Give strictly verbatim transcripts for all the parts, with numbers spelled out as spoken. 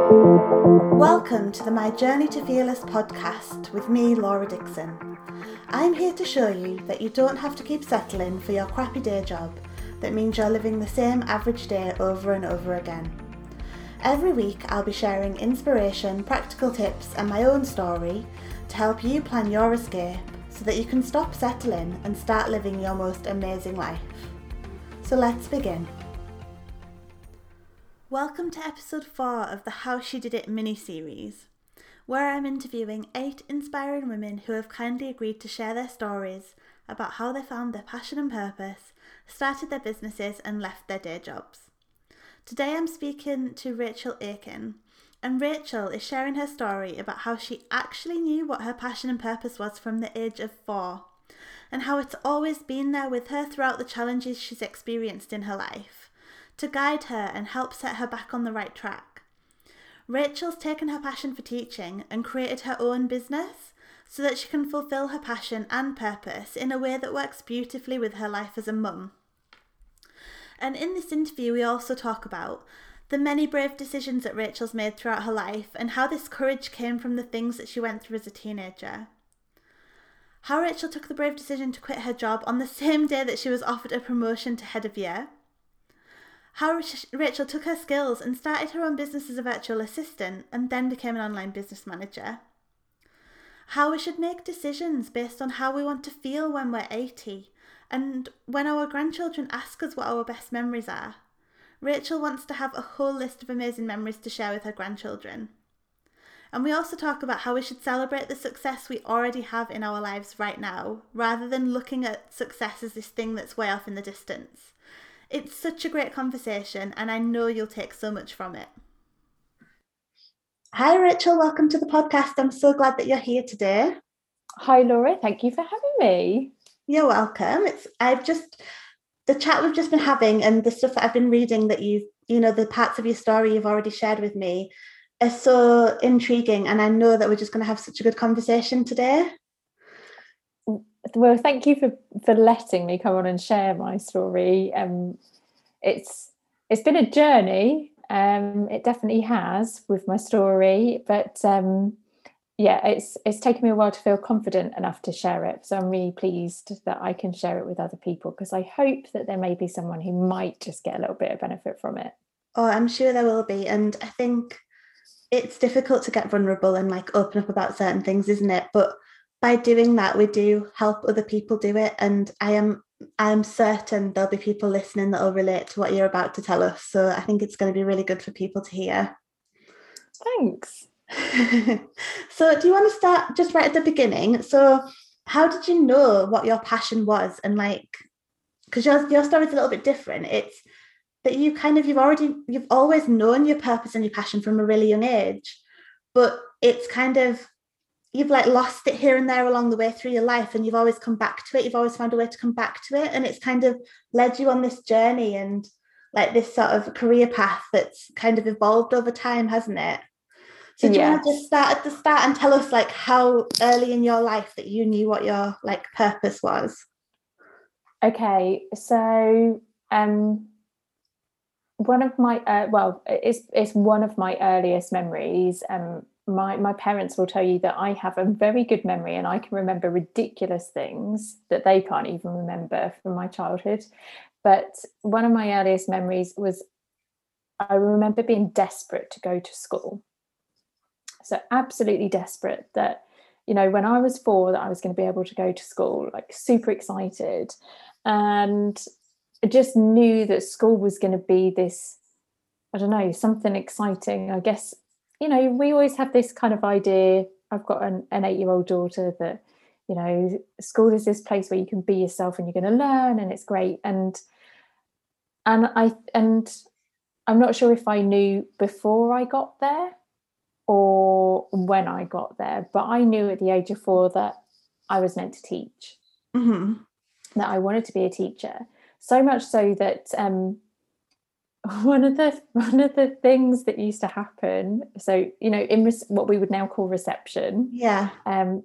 Welcome to the My Journey to Fearless podcast with me, Laura Dixon. I'm here to show you that you don't have to keep settling for your crappy day job that means you're living the same average day over and over again. Every week I'll be sharing inspiration, practical tips and my own story to help you plan your escape so that you can stop settling and start living your most amazing life. So let's begin. Welcome to episode four of the How She Did It mini-series, where I'm interviewing eight inspiring women who have kindly agreed to share their stories about how they found their passion and purpose, started their businesses and left their day jobs. Today I'm speaking to Rachel Aiken, and Rachel is sharing her story about how she actually knew what her passion and purpose was from the age of four, and how it's always been there with her throughout the challenges she's experienced in her life, to guide her and help set her back on the right track. Rachel's taken her passion for teaching and created her own business so that she can fulfill her passion and purpose in a way that works beautifully with her life as a mum. And in this interview we also talk about the many brave decisions that Rachel's made throughout her life and how this courage came from the things that she went through as a teenager. How Rachel took the brave decision to quit her job on the same day that she was offered a promotion to head of year. How Rachel took her skills and started her own business as a virtual assistant and then became an online business manager. How we should make decisions based on how we want to feel when we're eighty, and when our grandchildren ask us what our best memories are. Rachel wants to have a whole list of amazing memories to share with her grandchildren. And we also talk about how we should celebrate the success we already have in our lives right now, rather than looking at success as this thing that's way off in the distance. It's such a great conversation and I know you'll take so much from it. Hi Rachel, welcome to the podcast. I'm so glad that you're here today. Hi Laura, thank you for having me. You're welcome. It's I've just the chat we've just been having and the stuff that I've been reading that you've, you know, the parts of your story you've already shared with me are so intriguing, and I know that we're just going to have such a good conversation today. Well, thank you for, for letting me come on and share my story. Um, it's it's been a journey. Um, it definitely has with my story, but um, yeah, it's it's taken me a while to feel confident enough to share it. So I'm really pleased that I can share it with other people, because I hope that there may be someone who might just get a little bit of benefit from it. Oh, I'm sure there will be, and I think it's difficult to get vulnerable and like open up about certain things, isn't it? But by doing that, we do help other people do it. And I am I'm certain there'll be people listening that will relate to what you're about to tell us. So I think it's going to be really good for people to hear. Thanks. So do you want to start just right at the beginning? So how did you know what your passion was? And like, because your, your story is a little bit different. It's that you kind of, you've already, you've always known your purpose and your passion from a really young age, but it's kind of, you've like lost it here and there along the way through your life, and you've always come back to it. You've always found a way to come back to it. And it's kind of led you on this journey and like this sort of career path that's kind of evolved over time, hasn't it? So do yes. you want to just start at the start and tell us like how early in your life that you knew what your like purpose was? Okay, so um, one of my, uh, well, it's, it's one of my earliest memories. Um, My my parents will tell you that I have a very good memory and I can remember ridiculous things that they can't even remember from my childhood. But one of my earliest memories was I remember being desperate to go to school. So absolutely desperate that, you know, when I was four, that I was going to be able to go to school, like super excited. And I just knew that school was going to be this, I don't know, something exciting, I guess. You know, we always have this kind of idea. I've got an, an eight-year-old daughter that, you know, school is this place where you can be yourself and you're going to learn and it's great. And and I and I'm not sure if I knew before I got there or when I got there, but I knew at the age of four that I was meant to teach, mm-hmm. that I wanted to be a teacher. So much so that um, One of the one of the things that used to happen, so you know, in res- what we would now call reception, yeah, um,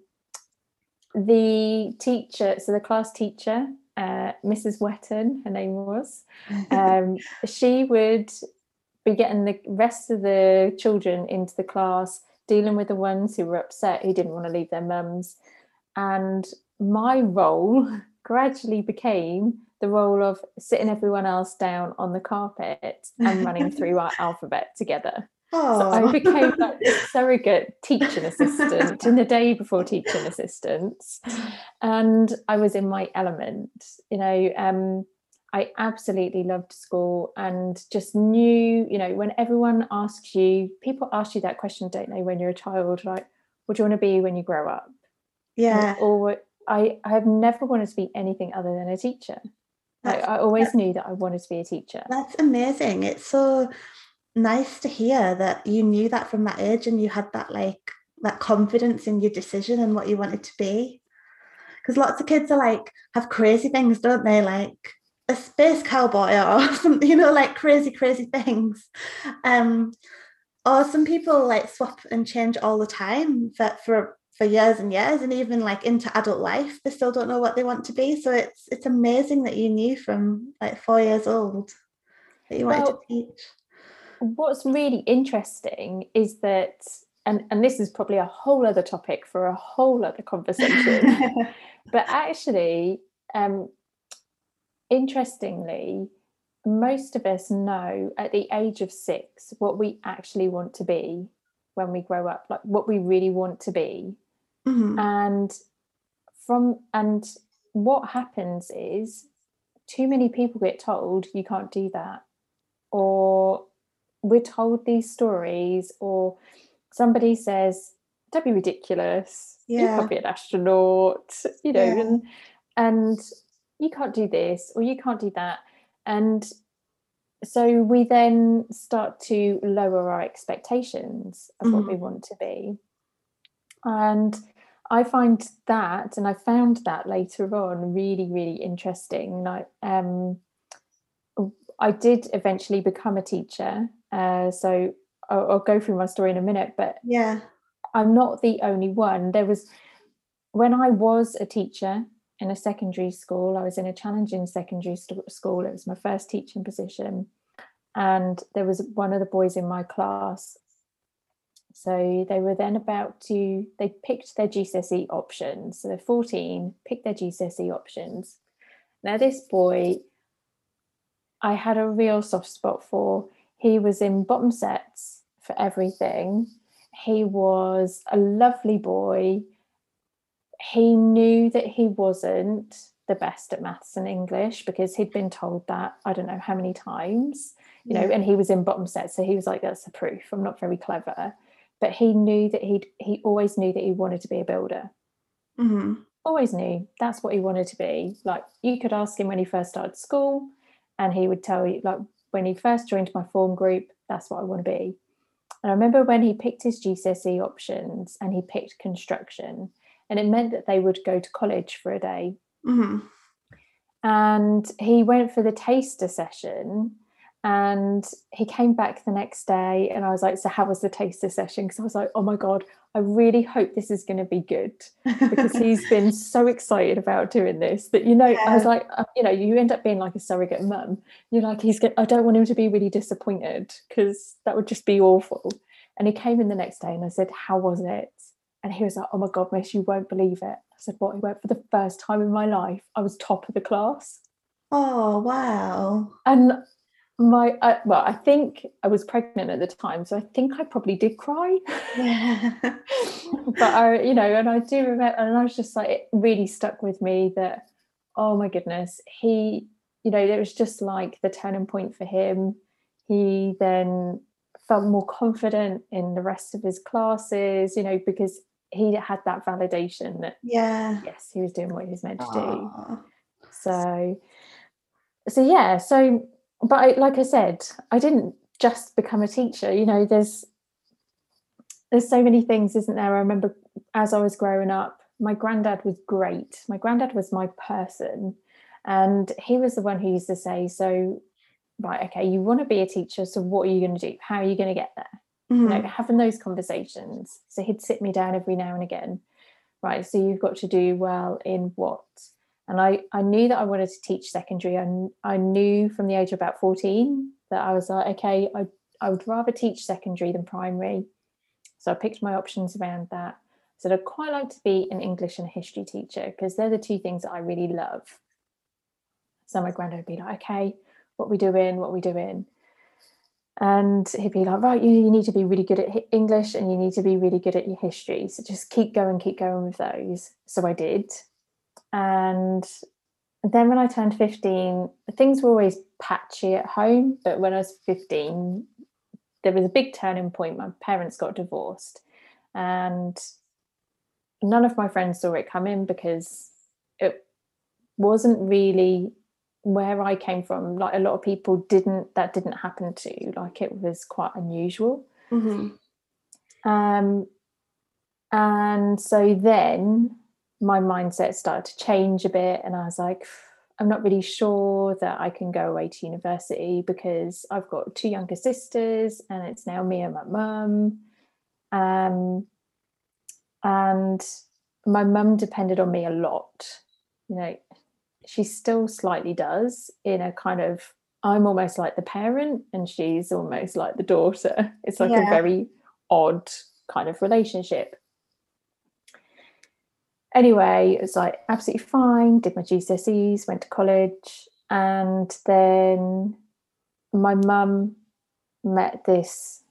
the teacher, so the class teacher, uh, Missus Wetton, her name was, um, she would be getting the rest of the children into the class, dealing with the ones who were upset, who didn't want to leave their mums. And my role gradually became the role of sitting everyone else down on the carpet and running through our alphabet together. Oh. So I became like this surrogate teaching assistant in the day before teaching assistants. And I was in my element, you know. um, I absolutely loved school and just knew, you know, when everyone asks you, people ask you that question, don't they, when you're a child, like, what do you want to be when you grow up? Yeah. Or I, I have never wanted to be anything other than a teacher. I, I always knew that I wanted to be a teacher. That's amazing. It's so nice to hear that you knew that from that age and you had that like that confidence in your decision and what you wanted to be. Because lots of kids are like have crazy things, don't they? Like a space cowboy or something, you know, like crazy, crazy things. Um, or some people like swap and change all the time for for for years and years, and even like into adult life, they still don't know what they want to be. So it's it's amazing that you knew from like four years old that you wanted well, to teach. What's really interesting is that, and, and this is probably a whole other topic for a whole other conversation, but actually, um, interestingly, most of us know at the age of six what we actually want to be when we grow up, like what we really want to be. Mm-hmm. And from and what happens is too many people get told you can't do that, or we're told these stories, or somebody says, don't be ridiculous, yeah. You can't be an astronaut, you know, yeah. and and you can't do this or you can't do that. And so we then start to lower our expectations of mm-hmm. what we want to be. And I find that, and I found that later on really, really interesting. Like, um, I did eventually become a teacher. Uh, so I'll, I'll go through my story in a minute, but yeah, I'm not the only one. There was, when I was a teacher in a secondary school, I was in a challenging secondary st- school. It was my first teaching position. And there was one of the boys in my class. So they were then about to, they picked their G C S E options. So they're fourteen, picked their G C S E options. Now this boy, I had a real soft spot for. He was in bottom sets for everything. He was a lovely boy. He knew that he wasn't the best at maths and English because he'd been told that I don't know how many times, you yeah. know, and he was in bottom sets. So he was like, that's the proof. I'm not very clever. But he knew that he'd, he always knew that he wanted to be a builder. Mm-hmm. Always knew that's what he wanted to be. Like, you could ask him when he first started school and he would tell you, like, when he first joined my form group, that's what I want to be. And I remember when he picked his G C S E options and he picked construction, and it meant that they would go to college for a day. Mm-hmm. And he went for the taster session. And he came back the next day and I was like, so how was the taster session? Because I was like, oh my God, I really hope this is going to be good, because he's been so excited about doing this that, you know, yeah. I was like, you know, you end up being like a surrogate mum. You're like, he's get, I don't want him to be really disappointed because that would just be awful. And he came in the next day and I said, how was it? And he was like, oh my God, miss, you won't believe it. I said, what? He went, for the first time in my life, I was top of the class. Oh, wow. And My uh, well, I think I was pregnant at the time, so I think I probably did cry. Yeah. But I, you know, and I do remember, and I was just like, it really stuck with me that, oh my goodness, he, you know, it was just like the turning point for him. He then felt more confident in the rest of his classes, you know, because he had that validation that, yeah, yes, he was doing what he was meant to Aww. do. So, so yeah, so. But I, like I said, I didn't just become a teacher. You know, there's there's so many things, isn't there? I remember as I was growing up, my granddad was great. My granddad was my person. And he was the one who used to say, so, right, okay, you want to be a teacher, so what are you going to do? How are you going to get there? Mm-hmm. You know, having those conversations. So he'd sit me down every now and again. Right, so you've got to do well in what? And I, I knew that I wanted to teach secondary. I, I knew from the age of about fourteen that I was like, okay, I, I would rather teach secondary than primary. So I picked my options around that. So I'd quite like to be an English and a history teacher because they're the two things that I really love. So my granddad would be like, okay, what are we doing? What are we doing? And he'd be like, right, you, you need to be really good at English and you need to be really good at your history. So just keep going, keep going with those. So I did. And then when I turned fifteen, things were always patchy at home. But when I was fifteen, there was a big turning point. My parents got divorced. And none of my friends saw it coming because it wasn't really where I came from. Like a lot of people didn't, that didn't happen to. Like it was quite unusual. Mm-hmm. Um, and so then my mindset started to change a bit, and I was like, I'm not really sure that I can go away to university because I've got two younger sisters and it's now me and my mum. Um, and my mum depended on me a lot. You know, she still slightly does in a kind of, I'm almost like the parent and she's almost like the daughter. It's like Yeah. a very odd kind of relationship. Anyway, it was like absolutely fine, did my G C S Es, went to college, and then my mum met this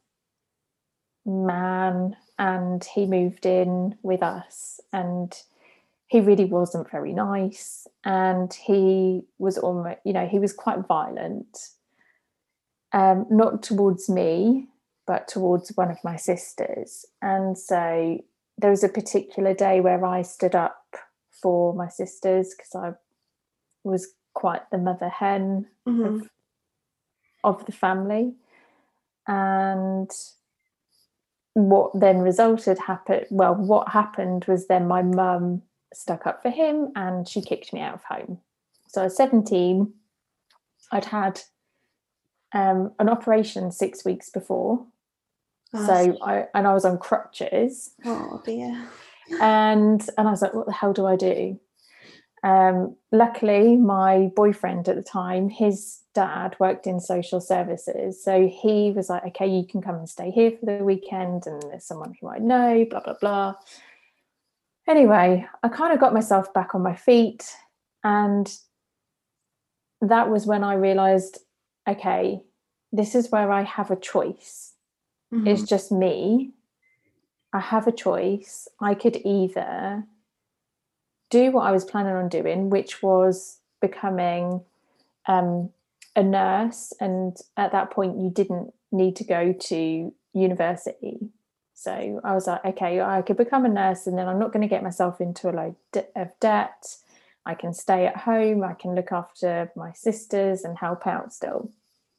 man and he moved in with us, and he really wasn't very nice, and he was almost, you know, he was quite violent, um, not towards me, but towards one of my sisters. And so there was a particular day where I stood up for my sisters because I was quite the mother hen Mm-hmm. of, of the family. And what then resulted happened, well, what happened was then my mum stuck up for him and she kicked me out of home. So I was seventeen. I'd had um, an operation six weeks before. Oh, so I and I was on crutches. Oh dear. And and I was like, what the hell do I do? Um, luckily, my boyfriend at the time, his dad worked in social services. So he was like, okay, you can come and stay here for the weekend. And there's someone who I know, blah, blah, blah. Anyway, I kind of got myself back on my feet. And that was when I realized, okay, this is where I have a choice. Mm-hmm. It's just me. I have a choice. I could either do what I was planning on doing, which was becoming um, a nurse. And at that point, you didn't need to go to university. So I was like, okay, I could become a nurse and then I'm not going to get myself into a load of debt. I can stay at home. I can look after my sisters and help out still.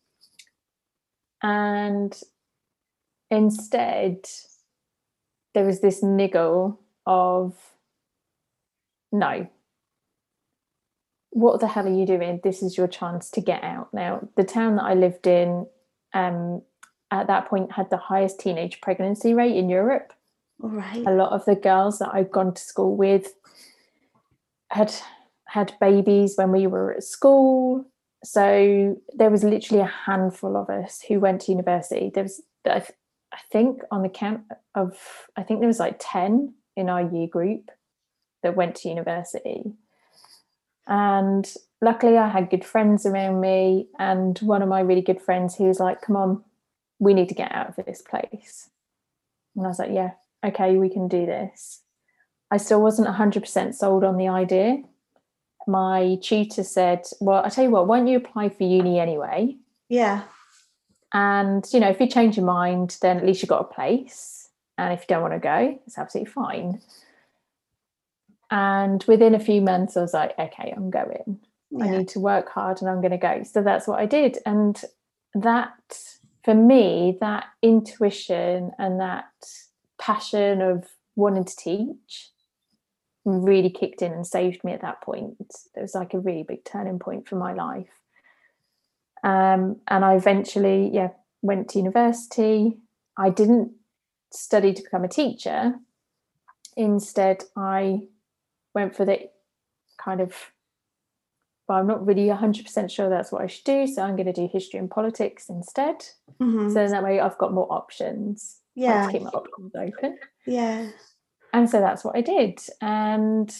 And instead, there was this niggle of, no, what the hell are you doing? This is your chance to get out. Now, the town that I lived in um, at that point had the highest teenage pregnancy rate in Europe. All right. A lot of the girls that I'd gone to school with had had babies when we were at school. So there was literally a handful of us who went to university. There was, I think, on the count of, I think there was like ten in our year group that went to university. And luckily I had good friends around me, and one of my really good friends, he was like, come on, we need to get out of this place. And I was like, yeah, okay, we can do this. I still wasn't one hundred percent sold on the idea. My tutor said, well, I tell you what, why don't you apply for uni anyway? Yeah. And, you know, if you change your mind, then at least you've got a place. And if you don't want to go, it's absolutely fine. And within a few months, I was like, okay, I'm going. Yeah. I need to work hard and I'm going to go. So that's what I did. And that, for me, that intuition and that passion of wanting to teach really kicked in and saved me at that point. It was like a really big turning point for my life. Um, and I eventually, yeah, went to university. I didn't study to become a teacher. Instead, I went for the kind of, but I'm not really one hundred percent sure that's what I should do, so I'm going to do history and politics instead. Mm-hmm. So that way I've got more options. I like Yeah. to keep my options open. Yeah. And so that's what I did, and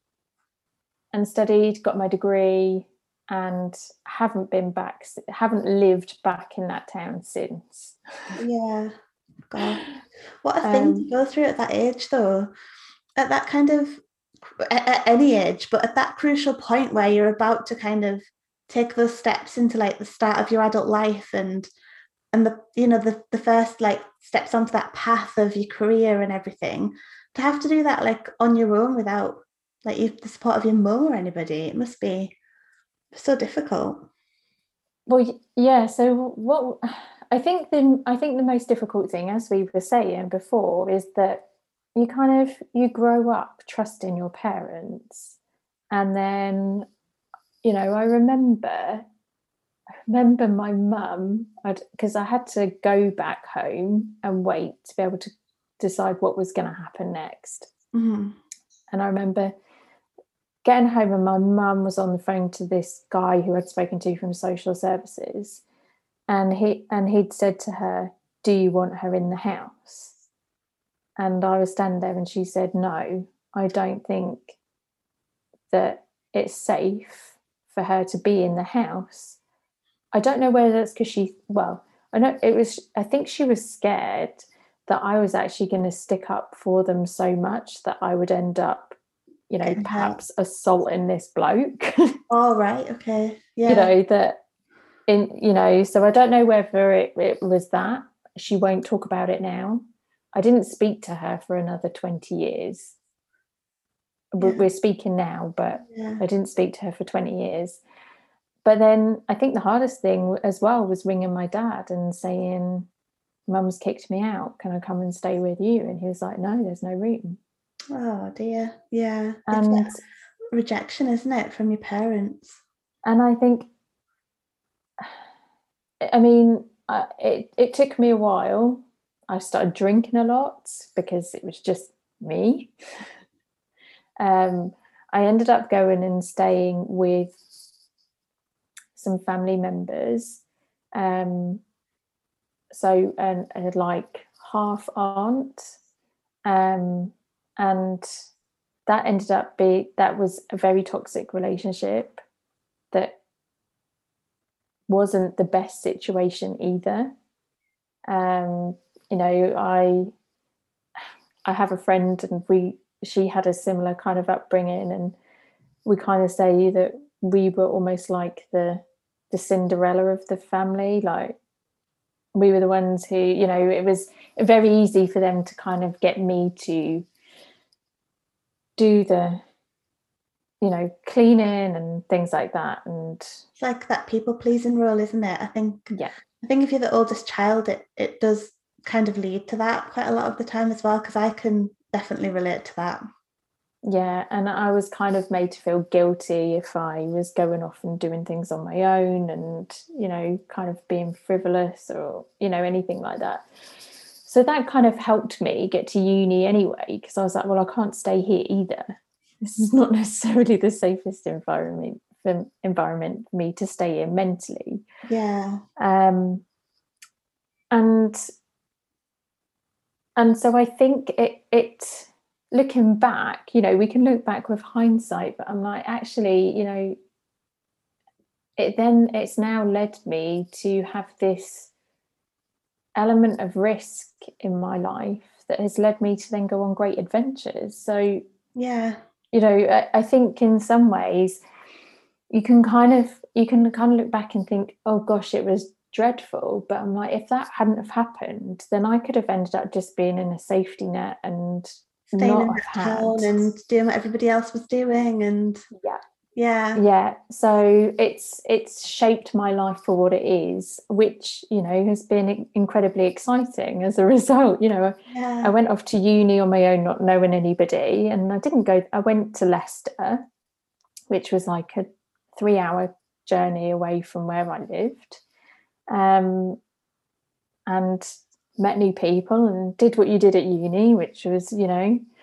and studied, got my degree, and haven't been back, haven't lived back in that town since. Yeah. God, what a thing Um, to go through at that age, though. At that kind of, at, at any age, but at that crucial point where you're about to kind of take those steps into like the start of your adult life, and and the you know the the first like steps onto that path of your career and everything, to have to do that like on your own without like you, the support of your mum or anybody, it must be so difficult. Well, yeah. So what I think the I think the most difficult thing, as we were saying before, is that you kind of you grow up trusting your parents, and then you know I remember I remember my mum, because I had to go back home and wait to be able to decide what was going to happen next. Mm-hmm. And I remember getting home and my mum was on the phone to this guy who I'd spoken to from social services, and he and he'd said to her, "Do you want her in the house?" And I was standing there and she said, "No, I don't think that it's safe for her to be in the house." I don't know whether that's because she, well, I know it was, I think she was scared that I was actually going to stick up for them so much that I would end up, you know, Getting perhaps hurt. assaulting this bloke. All right. Okay. Yeah. You know, that in, you know, so I don't know whether it, it was that. She won't talk about it now. I didn't speak to her for another twenty years. Yeah. We're speaking now, but Yeah. I didn't speak to her for twenty years. But then I think the hardest thing as well was ringing my dad and saying, "Mum's kicked me out. Can I come and stay with you?" And he was like, "No, there's no room." Oh dear. Yeah. It's And that rejection, isn't it, from your parents? and I think, I mean, uh, it it took me a while. I started drinking a lot because it was just me. Um, I ended up going and staying with some family members. Um, so and, and like half aunt, um, and that ended up being, that was a very toxic relationship that wasn't the best situation either. Um, you know, I I have a friend and we she had a similar kind of upbringing, and we kind of say that we were almost like the the Cinderella of the family. Like we were the ones who, you know, it was very easy for them to kind of get me to do the, you know, cleaning and things like that. And It's like that people pleasing role, isn't it? I think yeah, I think if you're the oldest child, it, it does kind of lead to that quite a lot of the time as well, because I can definitely relate to that. yeah. And I was kind of made to feel guilty if I was going off and doing things on my own and, you know, kind of being frivolous or, you know, anything like that. So that kind of helped me get to uni anyway, because I was like, well, I can't stay here either. This is not necessarily the safest environment for, environment for me to stay in mentally. Yeah. Um, and and so I think it it looking back, you know, we can look back with hindsight, but I'm like, actually, you know, it then it's now led me to have this element of risk in my life that has led me to then go on great adventures. So, Yeah. you know, I, I think in some ways you can kind of you can kind of look back and think, oh gosh, it was dreadful. But I'm like, if that hadn't have happened, then I could have ended up just being in a safety net and Staying not in have that had. town and doing what everybody else was doing, and Yeah. yeah. Yeah. So it's it's shaped my life for what it is, which, you know, has been incredibly exciting as a result. You know, Yeah. I went off to uni on my own, not knowing anybody, and I didn't go, I went to Leicester, which was like a three hour journey away from where I lived. Um, and met new people and did what you did at uni, which was, you know,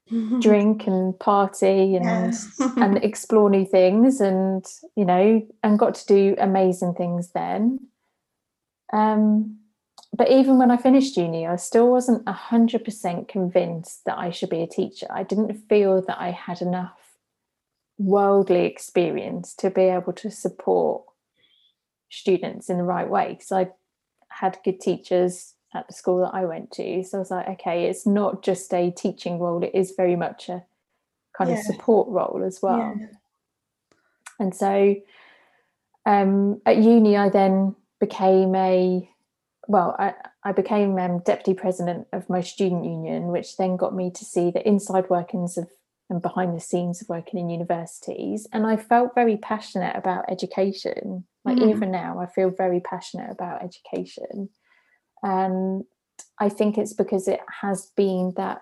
drink and party and Yeah. and explore new things, and you know, and got to do amazing things then. Um, but even when I finished uni, I still wasn't a hundred percent convinced that I should be a teacher. I didn't feel that I had enough worldly experience to be able to support students in the right way, because I had good teachers at the school that I went to. So I was like, okay, it's not just a teaching role, it is very much a kind of Yeah. support role as well. Yeah. And so um, at uni, I then became a, well, I, I became um, deputy president of my student union, which then got me to see the inside workings of and behind the scenes of working in universities. And I felt very passionate about education. Like Mm-hmm. even now, I feel very passionate about education. And I think it's because it has been that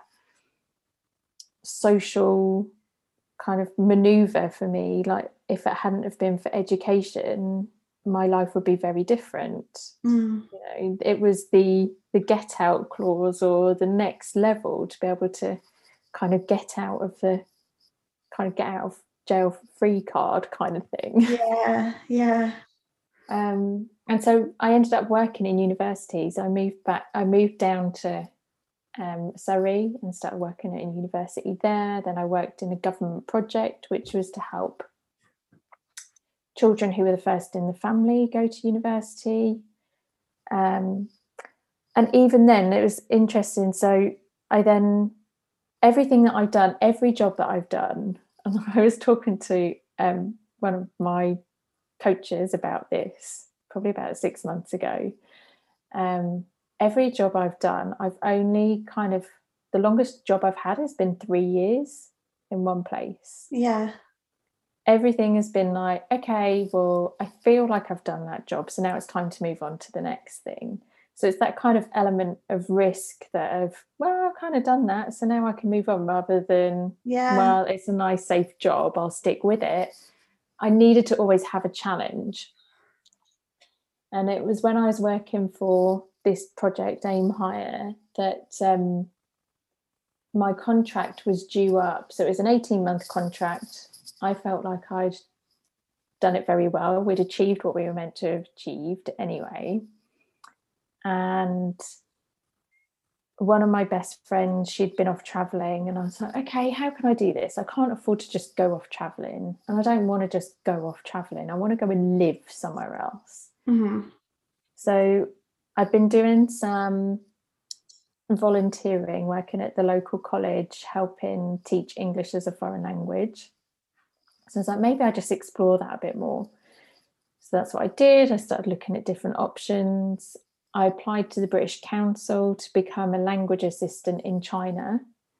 social kind of maneuver for me. Like if it hadn't have been for education, my life would be very different. Mm. You know, it was the the get out clause or the next level to be able to kind of get out of the kind of get out of jail free card kind of thing. Yeah, yeah. Um, and so I ended up working in universities. I moved back, I moved down to um, Surrey and started working at a university there. Then I worked in a government project, which was to help children who were the first in the family go to university. Um, and even then, it was interesting. So I then, everything that I've done, every job that I've done, and I was talking to um, one of my coaches about this probably about six months ago. Um, every job I've done, I've only kind of, the longest job I've had has been three years in one place. Yeah. Everything has been like, okay, well, I feel like I've done that job, so now it's time to move on to the next thing. So it's that kind of element of risk that of, well, I've kind of done that, so now I can move on, rather than, Yeah. well, it's a nice, safe job, I'll stick with it. I needed to always have a challenge. And it was when I was working for this project, Aim Higher, that um, my contract was due up. So it was an eighteen-month contract. I felt like I'd done it very well. We'd achieved what we were meant to have achieved anyway. And one of my best friends, she'd been off traveling, and I was like, okay, how can I do this? I can't afford to just go off traveling, and I don't want to just go off traveling. I want to go and live somewhere else. Mm-hmm. So I've been doing some volunteering, working at the local college, helping teach English as a foreign language. So I was like, maybe I just explore that a bit more. So that's what I did. I started looking at different options. I applied to the British Council to become a language assistant in China,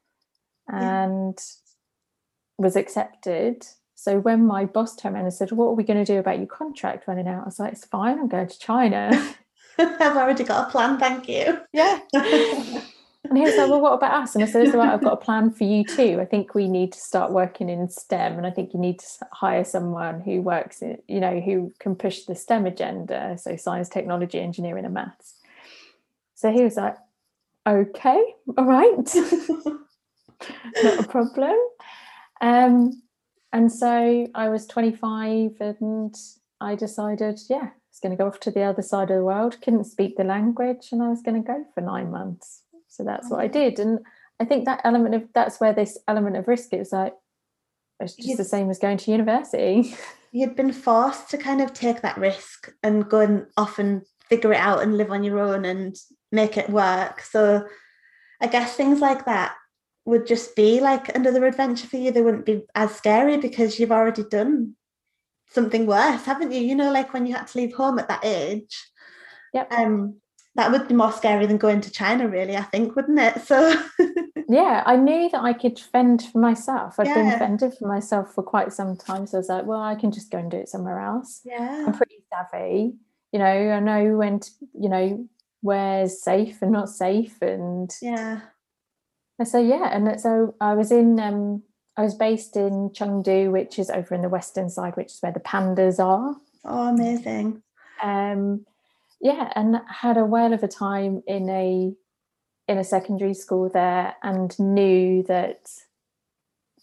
and yeah, was accepted. So when my boss turned around and said, what are we going to do about your contract running out? I was like, it's fine, I'm going to China. I've already got a plan, thank you. Yeah. And he was like, well, what about us? And I said, it's all right, I've got a plan for you too. I think we need to start working in STEM, and I think you need to hire someone who works in, you know, who can push the STEM agenda, so science, technology, engineering and maths. So he was like, okay, all right. Not a problem. Um, and so I was twenty-five, and I decided, yeah, I was going to go off to the other side of the world, couldn't speak the language, and I was going to go for nine months. So that's what I did. And I think that element of, that's where this element of risk is like, it's just you'd, the same as going to university. You'd been forced to kind of take that risk and go and off and figure it out and live on your own and make it work. So I guess things like that would just be like another adventure for you. They wouldn't be as scary because you've already done something worse, haven't you? You know, like when you had to leave home at that age. Yep. Um, that would be more scary than going to China, really, I think, wouldn't it? So yeah, I knew that I could fend for myself. I'd yeah. been fending for myself for quite some time. So I was like, well, I can just go and do it somewhere else. Yeah. I'm pretty savvy. You know, I know when to, you know, where's safe and not safe. And yeah. And so, yeah. And so I was in, um, I was based in Chengdu, which is over in the western side, which is where the pandas are. Oh, amazing. Um, yeah, and had a whale of a time in a in a secondary school there, and knew that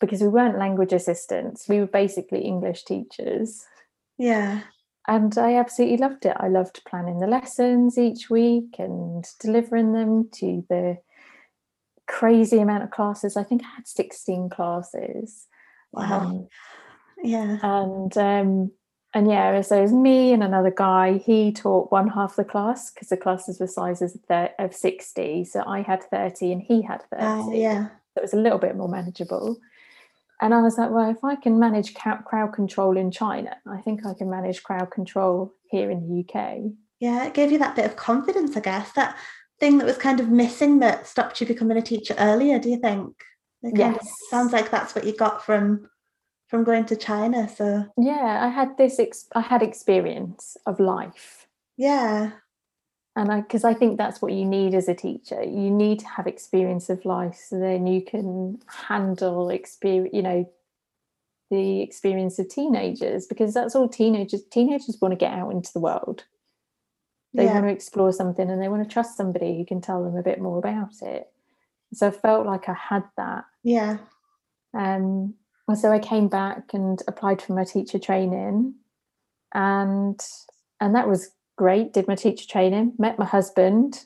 because we weren't language assistants, we were basically English teachers. Yeah. And I absolutely loved it. I loved planning the lessons each week and delivering them to the crazy amount of classes. I think I had sixteen classes. Wow. Um, Yeah. and um, and yeah, so it was me and another guy. He taught one half the class because the classes were sizes of, thir- of sixty. So I had thirty and he had thirty. Uh, yeah. So it was a little bit more manageable. And I was like, well, if I can manage crowd control in China, I think I can manage crowd control here in the U K. Yeah, it gave you that bit of confidence, I guess. That thing that was kind of missing that stopped you becoming a teacher earlier, do you think? It kind Yes. of sounds like that's what you got from from going to China. So yeah, I had this, ex- I had experience of life. Yeah. And I, because I think that's what you need as a teacher. You need to have experience of life, so then you can handle experience, you know, the experience of teenagers, because that's all teenagers, teenagers want to get out into the world. They Yeah. want to explore something and they want to trust somebody who can tell them a bit more about it. So I felt like I had that. Yeah. Um, and so I came back and applied for my teacher training, and and that was great. Did my teacher training, met my husband,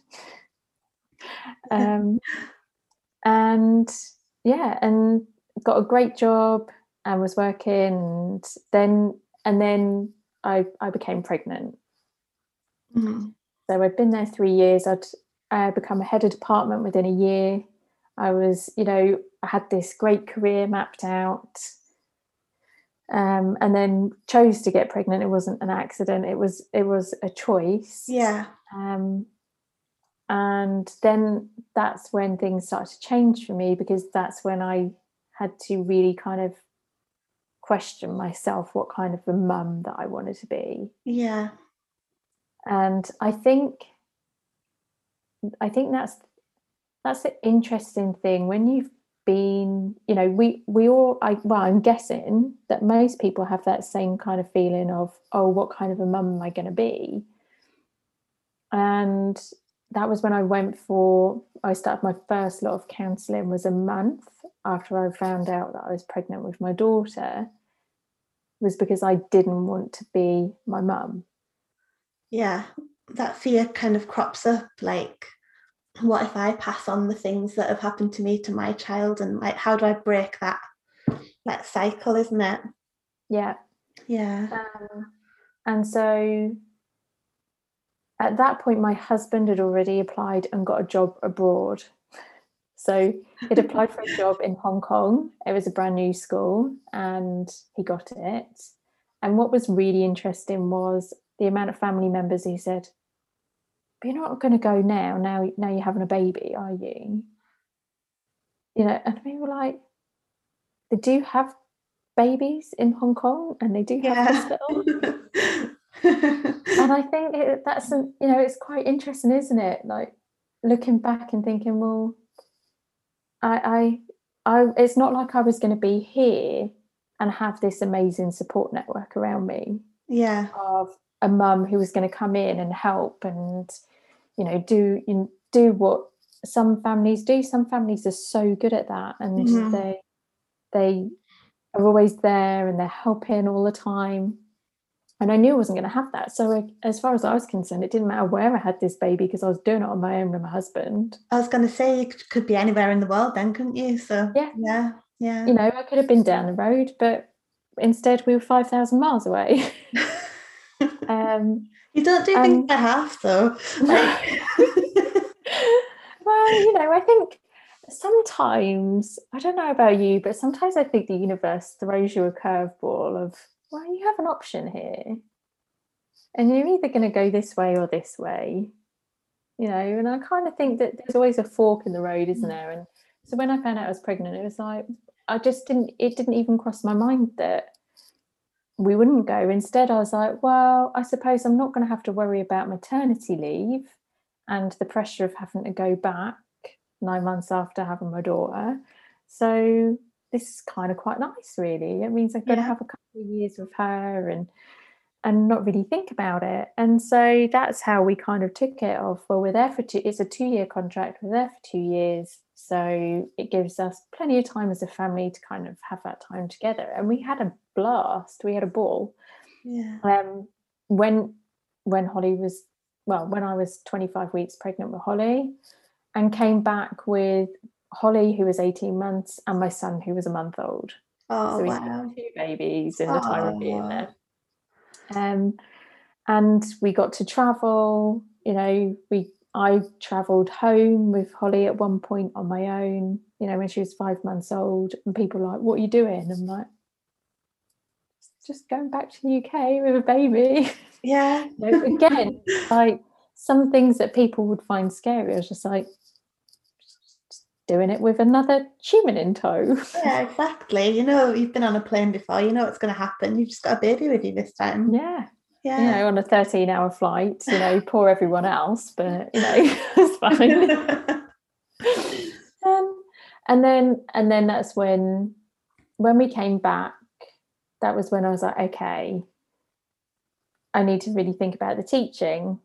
um, and yeah, and got a great job and was working. And then and then I I became pregnant. Mhm. So I'd been there three years. I'd uh, become a head of department within a year. I was, you know, I had this great career mapped out, um, and then chose to get pregnant. It wasn't an accident. It was it was a choice. Yeah. Um, and then that's when things started to change for me, because that's when I had to really kind of question myself what kind of a mum that I wanted to be. Yeah. And I think I think that's that's the interesting thing when you've been, you know, we we all I well, I'm guessing that most people have that same kind of feeling of, oh, what kind of a mum am I going to be? And that was when I went for I started my first lot of counselling was a month after I found out that I was pregnant with my daughter, was because I didn't want to be my mum. Yeah. That fear kind of crops up, like, what if I pass on the things that have happened to me to my child, and like, how do I break that that cycle, isn't it? Yeah. Yeah. Um, and so at that point, my husband had already applied and got a job abroad. So he'd applied for a job in Hong Kong. It was a brand new school and he got it. And what was really interesting was the amount of family members who said, but you're not going to go now, now, now you're having a baby, are you? You know, and we were like, they do have babies in Hong Kong and they do have Yeah. hospitals. And I think it, that's, an, you know, it's quite interesting, isn't it? Like looking back and thinking, well, I, I, I it's not like I was going to be here and have this amazing support network around me. Yeah. Of a mum who was going to come in and help and, you know, do you know, do what some families do. Some families are so good at that, and Mhm. they they are always there and they're helping all the time. And I knew I wasn't going to have that. So I, as far as I was concerned, it didn't matter where I had this baby because I was doing it on my own with my husband. I was going to say, you could be anywhere in the world then, couldn't you? So Yeah. yeah, yeah. You know, I could have been down the road, but instead we were five thousand miles away. um, You don't do and, things by half, though. Like... well, you know, I think sometimes, I don't know about you, but sometimes I think the universe throws you a curveball of, well, you have an option here. And you're either going to go this way or this way, you know. And I kind of think that there's always a fork in the road, isn't there? And so when I found out I was pregnant, it was like, I just didn't, it didn't even cross my mind that we wouldn't go. Instead, I was like, well, I suppose I'm not going to have to worry about maternity leave and the pressure of having to go back nine months after having my daughter. So this is kind of quite nice, really. It means I'm going Yeah. to have a couple of years with her, and and not really think about it. And so that's how we kind of took it off. Well, we're there for two, it's a two-year contract, we're there for two years. So it gives us plenty of time as a family to kind of have that time together. And we had a blast, we had a ball. Yeah. Um, when when Holly was, well, when I was twenty-five weeks pregnant with Holly, and came back with Holly, who was eighteen months, and my son, who was a month old. Oh, So we wow. had two babies in the time of being Oh. there. Um, and we got to travel, you know, we I travelled home with Holly at one point on my own, you know, when she was five months old, and people were like, what are you doing? I'm like, just going back to the U K with a baby. Yeah. You know, again, like some things that people would find scary, I was just like, just doing it with another human in tow. Yeah, exactly. You know, you've been on a plane before, you know what's going to happen. You've just got a baby with you this time. Yeah. Yeah. You know, on a thirteen hour flight, you know, poor everyone else, but you know, it's fine. um, and then and then that's when when we came back, that was when I was like, okay, I need to really think about the teaching.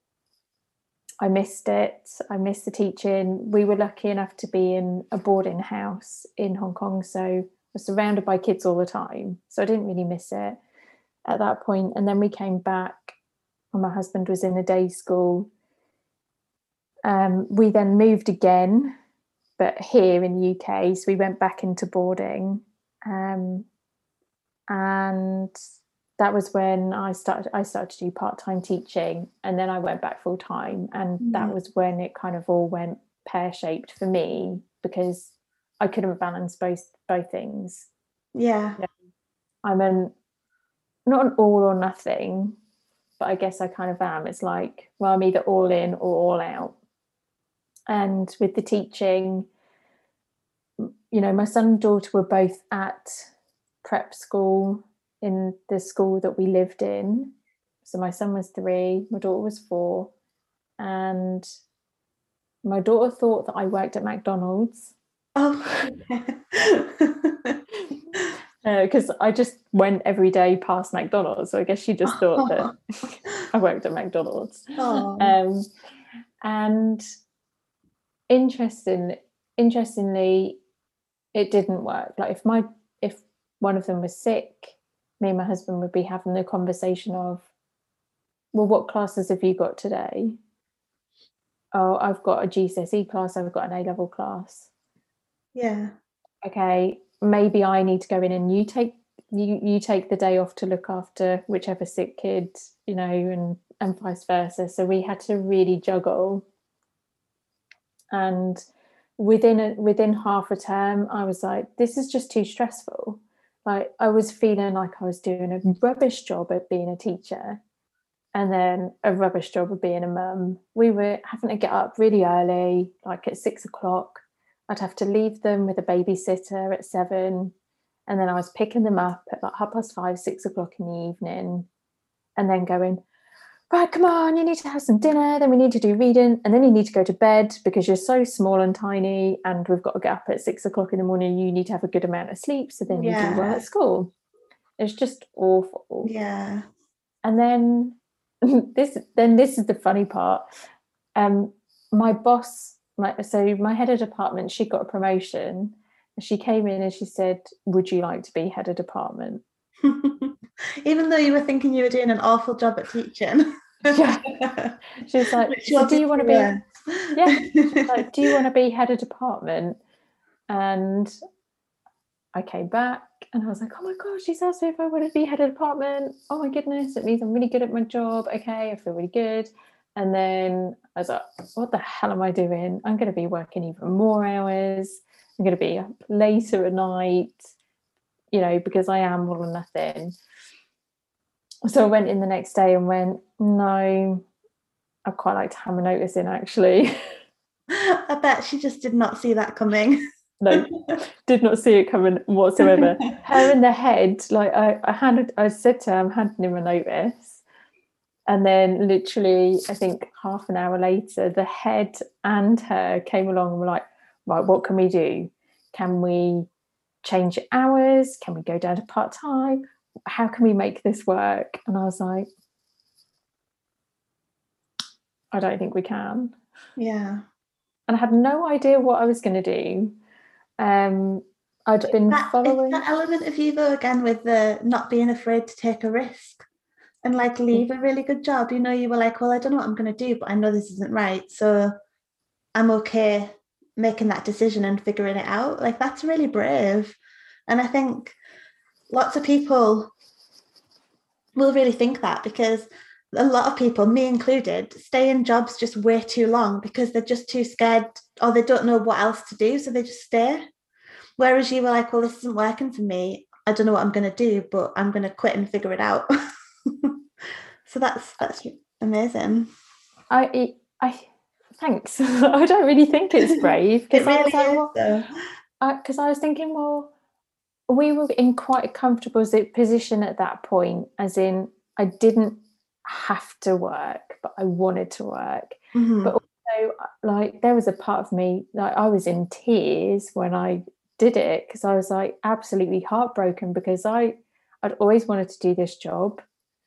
I missed it. I missed the teaching. We were lucky enough to be in a boarding house in Hong Kong, so I was surrounded by kids all the time. So I didn't really miss it at that point. And then we came back, and my husband was in a day school. Um, we then moved again, but here in the U K. So we went back into boarding. Um, and that was when I started I started to do part-time teaching, and then I went back full-time, and mm. that was when it kind of all went pear-shaped for me, because I couldn't balance both both things. Yeah. You know, I'm an not an all or nothing, but I guess I kind of am. It's like, well, I'm either all in or all out. And with the teaching, you know, my son and daughter were both at prep school in the school that we lived in. So my son was three, my daughter was four, and my daughter thought that I worked at McDonald's. Oh, because uh, I just went every day past McDonald's, so I guess she just thought that I worked at McDonald's. Um, and interesting, interestingly, it didn't work. Like if my if one of them was sick, me and my husband would be having the conversation of, well, what classes have you got today? Oh, I've got a G C S E class, I've got an A-level class. Yeah. Okay, maybe I need to go in and you take you you take the day off to look after whichever sick kid, you know, and and vice versa. So we had to really juggle. And within a, within half a term, I was like, this is just too stressful. Like I was feeling like I was doing a rubbish job at being a teacher, and then a rubbish job of being a mum. We were having to get up really early, like at six o'clock. I'd have to leave them with a babysitter at seven, and then I was picking them up at like half past five, six o'clock in the evening, and then going, right, come on, you need to have some dinner, then we need to do reading, and then you need to go to bed because you're so small and tiny, and we've got to get up at six o'clock in the morning. You need to have a good amount of sleep, so then yeah. you do well at school. It's just awful. Yeah. And then this, then this is the funny part. Um, my boss, my so my head of department, she got a promotion. She came in and she said, "Would you like to be head of department?" Even though you were thinking you were doing an awful job at teaching. Yeah. She was like, so do you want to be yeah She's like, do you want to be head of department? And I came back and I was like, oh my gosh, she's asked me if I want to be head of department. Oh my goodness, it means I'm really good at my job. Okay, I feel really good. And then I was like, what the hell am I doing? I'm going to be working even more hours. I'm going to be up later at night, you know, because I am all or nothing. So I went in the next day and went, no, I'd quite like to have a notice in, actually. I bet she just did not see that coming. No, did not see it coming whatsoever. Her in the head, like I, I handed, I said to her, I'm handing him a notice. And then literally, I think half an hour later, the head and her came along and were like, right, what can we do? Can we change hours? Can we go down to part-time? how can we make this work? And I was like, I don't think we can. Yeah. And I had no idea what I was going to do. Um, I'd been that, following... It's that element of you, though, again, with the not being afraid to take a risk and like leave a really good job. You know, you were like, well, I don't know what I'm going to do, but I know this isn't right. So I'm okay making that decision and figuring it out. Like, that's really brave. And I think lots of people will really think that, because a lot of people, me included, stay in jobs just way too long because they're just too scared, or they don't know what else to do, so they just stay. Whereas you were like, well, this isn't working for me. I don't know what I'm going to do, but I'm going to quit and figure it out. So that's that's amazing. I, I, thanks. I don't really think it's brave, because It really I was like, is, well, though. because I, I was thinking, well, we were in quite a comfortable position at that point, as in I didn't have to work, but I wanted to work. Mm-hmm. But also, like, there was a part of me, like, I was in tears when I did it, because I was like absolutely heartbroken, because I I'd always wanted to do this job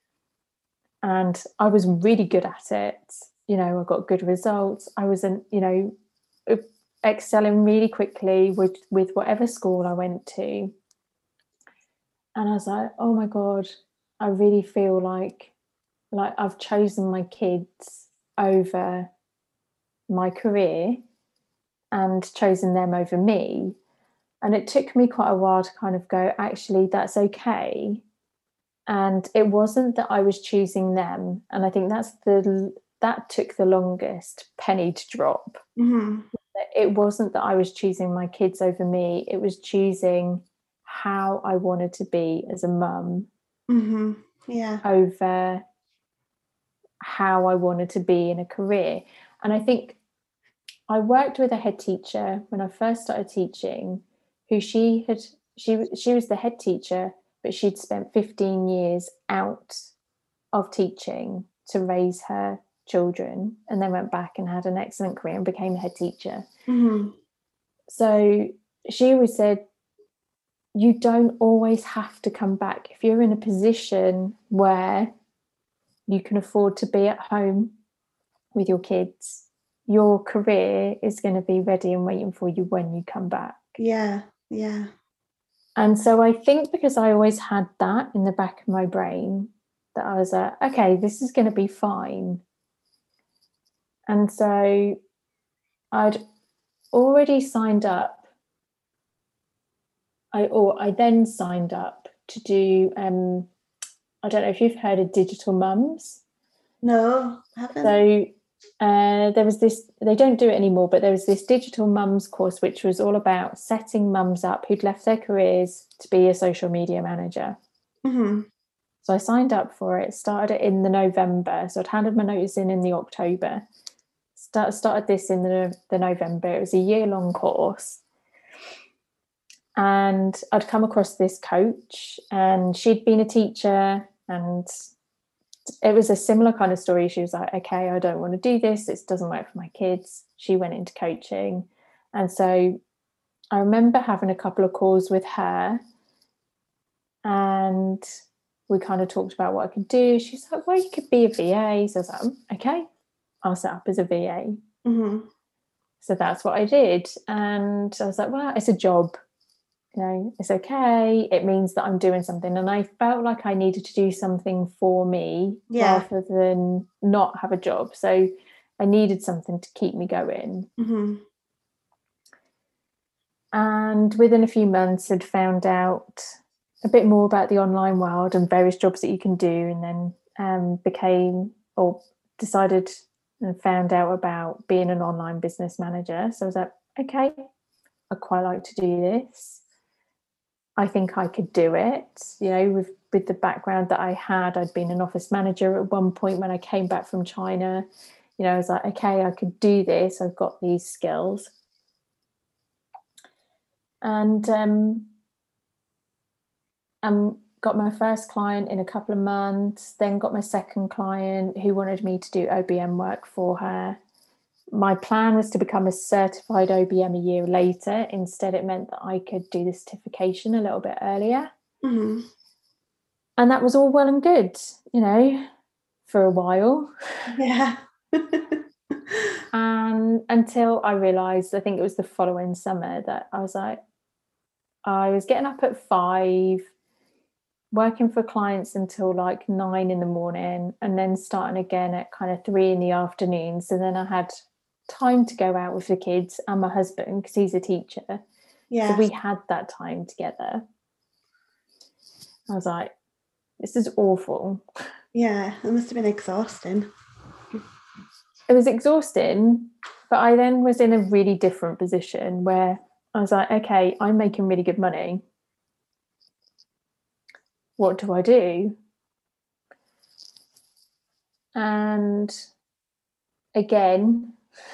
and I was really good at it. You know, I got good results. I was an, you know, excelling really quickly with with whatever school I went to. And I was like, oh my God, I really feel like like I've chosen my kids over my career and chosen them over me. And it took me quite a while to kind of go, actually, that's okay. And it wasn't that I was choosing them. And I think that's the that took the longest penny to drop. Mm-hmm. It wasn't that I was choosing my kids over me. It was choosing how I wanted to be as a mum. Mm-hmm. Yeah. Over how I wanted to be in a career. And I think I worked with a head teacher when I first started teaching, who she had she she was the head teacher, but she'd spent fifteen years out of teaching to raise her children, and then went back and had an excellent career and became a head teacher. Mm-hmm. So she always said, you don't always have to come back. If you're in a position where you can afford to be at home with your kids, your career is going to be ready and waiting for you when you come back. Yeah, yeah. And so I think because I always had that in the back of my brain, that I was like, okay, this is going to be fine. And so I'd already signed up. I or I then signed up to do, um, I don't know if you've heard of Digital Mums. No, I haven't. So uh, there was this, they don't do it anymore, but there was this Digital Mums course, which was all about setting mums up who'd left their careers to be a social media manager. Mm-hmm. So I signed up for it, started it in the November. So I'd handed my notice in in the October. Start, started this in the, the November. It was a year-long course. And I'd come across this coach, and she'd been a teacher, and it was a similar kind of story. She was like, okay, I don't want to do this. It doesn't work for my kids. She went into coaching. And so I remember having a couple of calls with her, and we kind of talked about what I could do. She's like, well, you could be a V A. So I was like, okay, I'll set up as a V A. Mm-hmm. So that's what I did. And I was like, well, it's a job. You know, it's okay. It means that I'm doing something. And I felt like I needed to do something for me, yeah, rather than not have a job. So I needed something to keep me going. Mm-hmm. And within a few months, I'd found out a bit more about the online world and various jobs that you can do, and then um, became or decided and found out about being an online business manager. So I was like, okay, I'd quite like to do this. I think I could do it. You know, with, with the background that I had, I'd been an office manager at one point when I came back from China. You know, I was like, okay, I could do this. I've got these skills. And um, um, got my first client in a couple of months, then got my second client who wanted me to do O B M work for her. My plan was to become a certified O B M a year later. Instead, it meant that I could do the certification a little bit earlier. Mm-hmm. and that was all well and good, you know, for a while. Yeah. And until I realised, I think it was the following summer, that I was like, I was getting up at five, working for clients until like nine in the morning, and then starting again at kind of three in the afternoon. So then I had time to go out with the kids and my husband, because he's a teacher. So Yes. we had that time together. I was like, this is awful. Yeah, it must have been exhausting. It was exhausting, but I then was in a really different position where I was like, okay, I'm making really good money. What do I do? And again,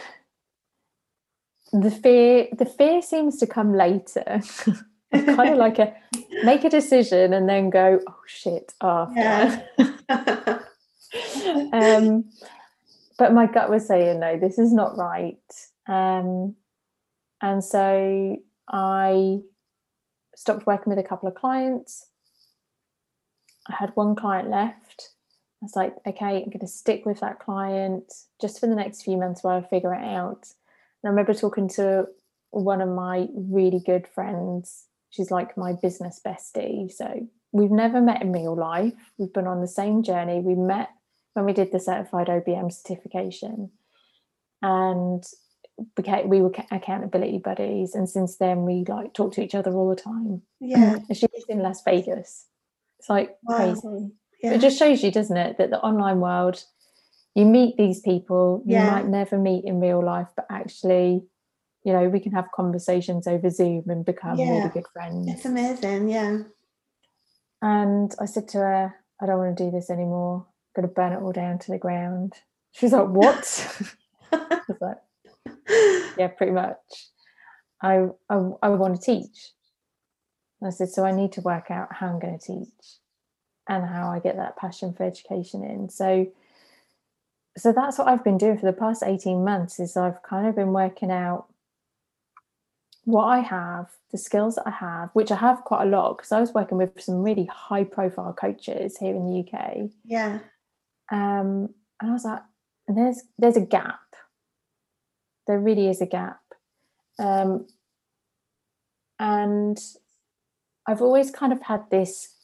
the fear the fear seems to come later. Of kind of like a make a decision and then go, oh shit, after. Yeah. um, but my gut was saying, no, this is not right. Um, and so I stopped working with a couple of clients. I had one client left. I was like, okay, I'm going to stick with that client just for the next few months while I figure it out. And I remember talking to one of my really good friends. She's like my business bestie. So we've never met in real life. We've been on the same journey. We met when we did the certified O B M certification, and became, we were accountability buddies. And since then, we like talk to each other all the time. Yeah. She lives in Las Vegas. It's like Wow. crazy. Yeah. It just shows you, doesn't it, that the online world, you meet these people you Yeah. might never meet in real life, but actually, you know, we can have conversations over Zoom and become Yeah. really good friends. It's amazing, yeah. And I said to her, I don't want to do this anymore. I'm going to burn it all down to the ground. She's like, what? I was like, yeah, pretty much. I, I, I want to teach. And I said, so I need to work out how I'm going to teach and how I get that passion for education in. So, so that's what I've been doing for the past eighteen months, is I've kind of been working out what I have, the skills that I have, which I have quite a lot, because I was working with some really high profile coaches here in the U K. Yeah. Um, and I was like, and there's there's a gap. There really is a gap. Um, and I've always kind of had this,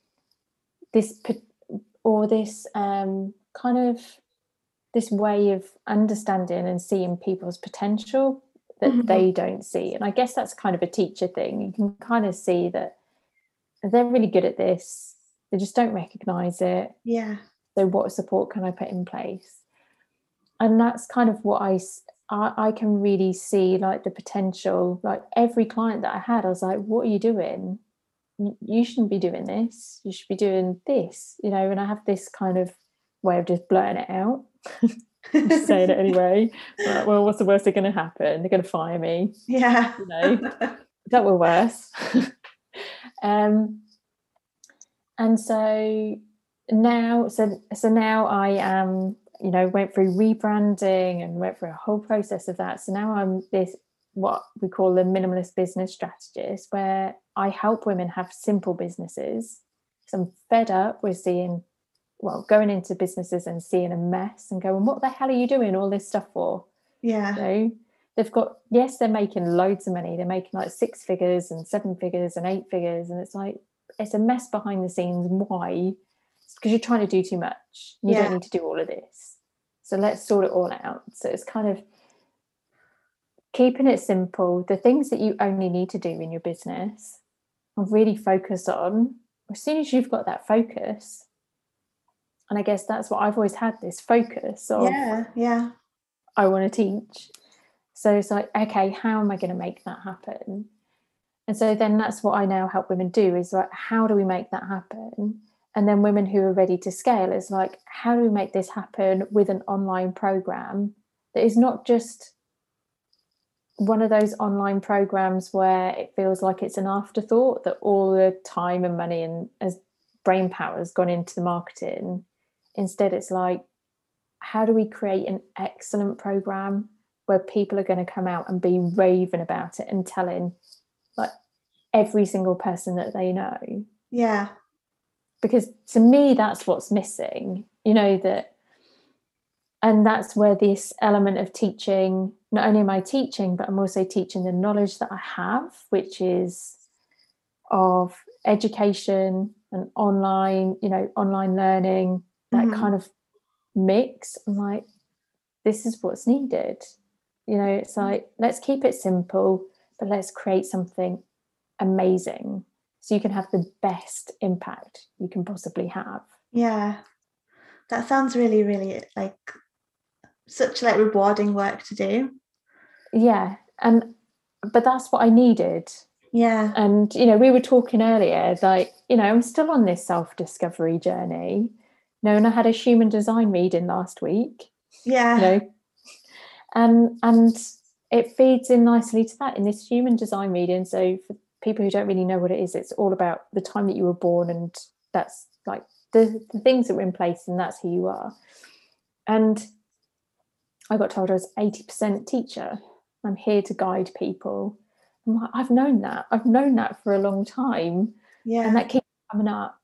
this, or this um, kind of this way of understanding and seeing people's potential that mm-hmm. they don't see. And I guess that's kind of a teacher thing. You can kind of see that they're really good at this, they just don't recognize it. Yeah. So what support can I put in place? And that's kind of what I, I, I can really see, like the potential. Like every client that I had, I was like, what are you doing? You, you shouldn't be doing this. You should be doing this, you know. And I have this kind of way of just blurting it out. Just saying it anyway. Like, well, what's the worst that's going to happen? They're going to fire me. Yeah. You know, that were worse. um, and so now, so so now I am, you know, went through rebranding and went through a whole process of that. So now I'm this, what we call the minimalist business strategist, where I help women have simple businesses. So I'm fed up with seeing, well, going into businesses and seeing a mess and going, what the hell are you doing all this stuff for? Yeah. You know, they've got, yes, they're making loads of money. They're making like six figures and seven figures and eight figures. And it's like, it's a mess behind the scenes. Why? It's because you're trying to do too much. You yeah. don't need to do all of this. So let's sort it all out. So it's kind of keeping it simple. The things that you only need to do in your business, and really focus on. As soon as you've got that focus, and I guess that's what I've always had, this focus of, yeah, yeah. I want to teach. So it's like, okay, how am I going to make that happen? And so then that's what I now help women do, is like, how do we make that happen? And then women who are ready to scale is like, how do we make this happen with an online program that is not just one of those online programs where it feels like it's an afterthought, that all the time and money and as brain power has gone into the marketing. Instead, it's like, how do we create an excellent program where people are going to come out and be raving about it and telling like every single person that they know? Yeah. because to me that's what's missing, you know, that, and that's where this element of teaching, not only am I teaching, but I'm also teaching the knowledge that I have, which is of education and online, you know, online learning, that Mm-hmm. kind of mix. I'm like, this is what's needed. You know, it's like, let's keep it simple, but let's create something amazing so you can have the best impact you can possibly have. Yeah, that sounds really, really like such like rewarding work to do. Yeah, and but that's what I needed. Yeah. And you know, we were talking earlier, like, you know, I'm still on this self-discovery journey. You know, and I had a human design reading last week. Yeah. You know, and and it feeds in nicely to that in this human design reading. So for people who don't really know what it is, it's all about the time that you were born, and that's like the, the things that were in place, and that's who you are. And I got told I was eighty percent teacher. I'm here to guide people. I'm like, I've known that. I've known that for a long time. Yeah. And that keeps coming up.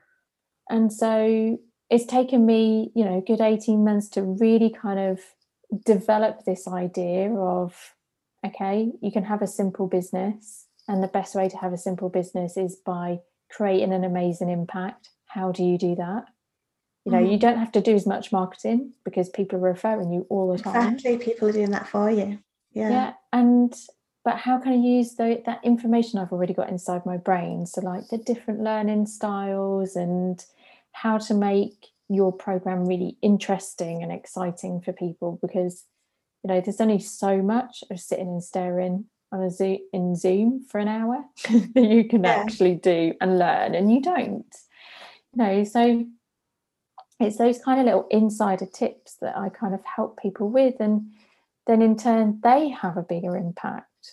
And so it's taken me, you know, a good eighteen months to really kind of develop this idea of, okay, you can have a simple business. And the best way to have a simple business is by creating an amazing impact. How do you do that? You know, Mm-hmm. you don't have to do as much marketing because people are referring you all the time. Exactly, people are doing that for you. Yeah. Yeah, and but how can I use the, that information I've already got inside my brain? So like the different learning styles and how to make your program really interesting and exciting for people, because you know there's only so much of sitting and staring on a Zoom in Zoom for an hour that you can Yeah. actually do and learn, and you don't. You know, so it's those kind of little insider tips that I kind of help people with, and then in turn they have a bigger impact.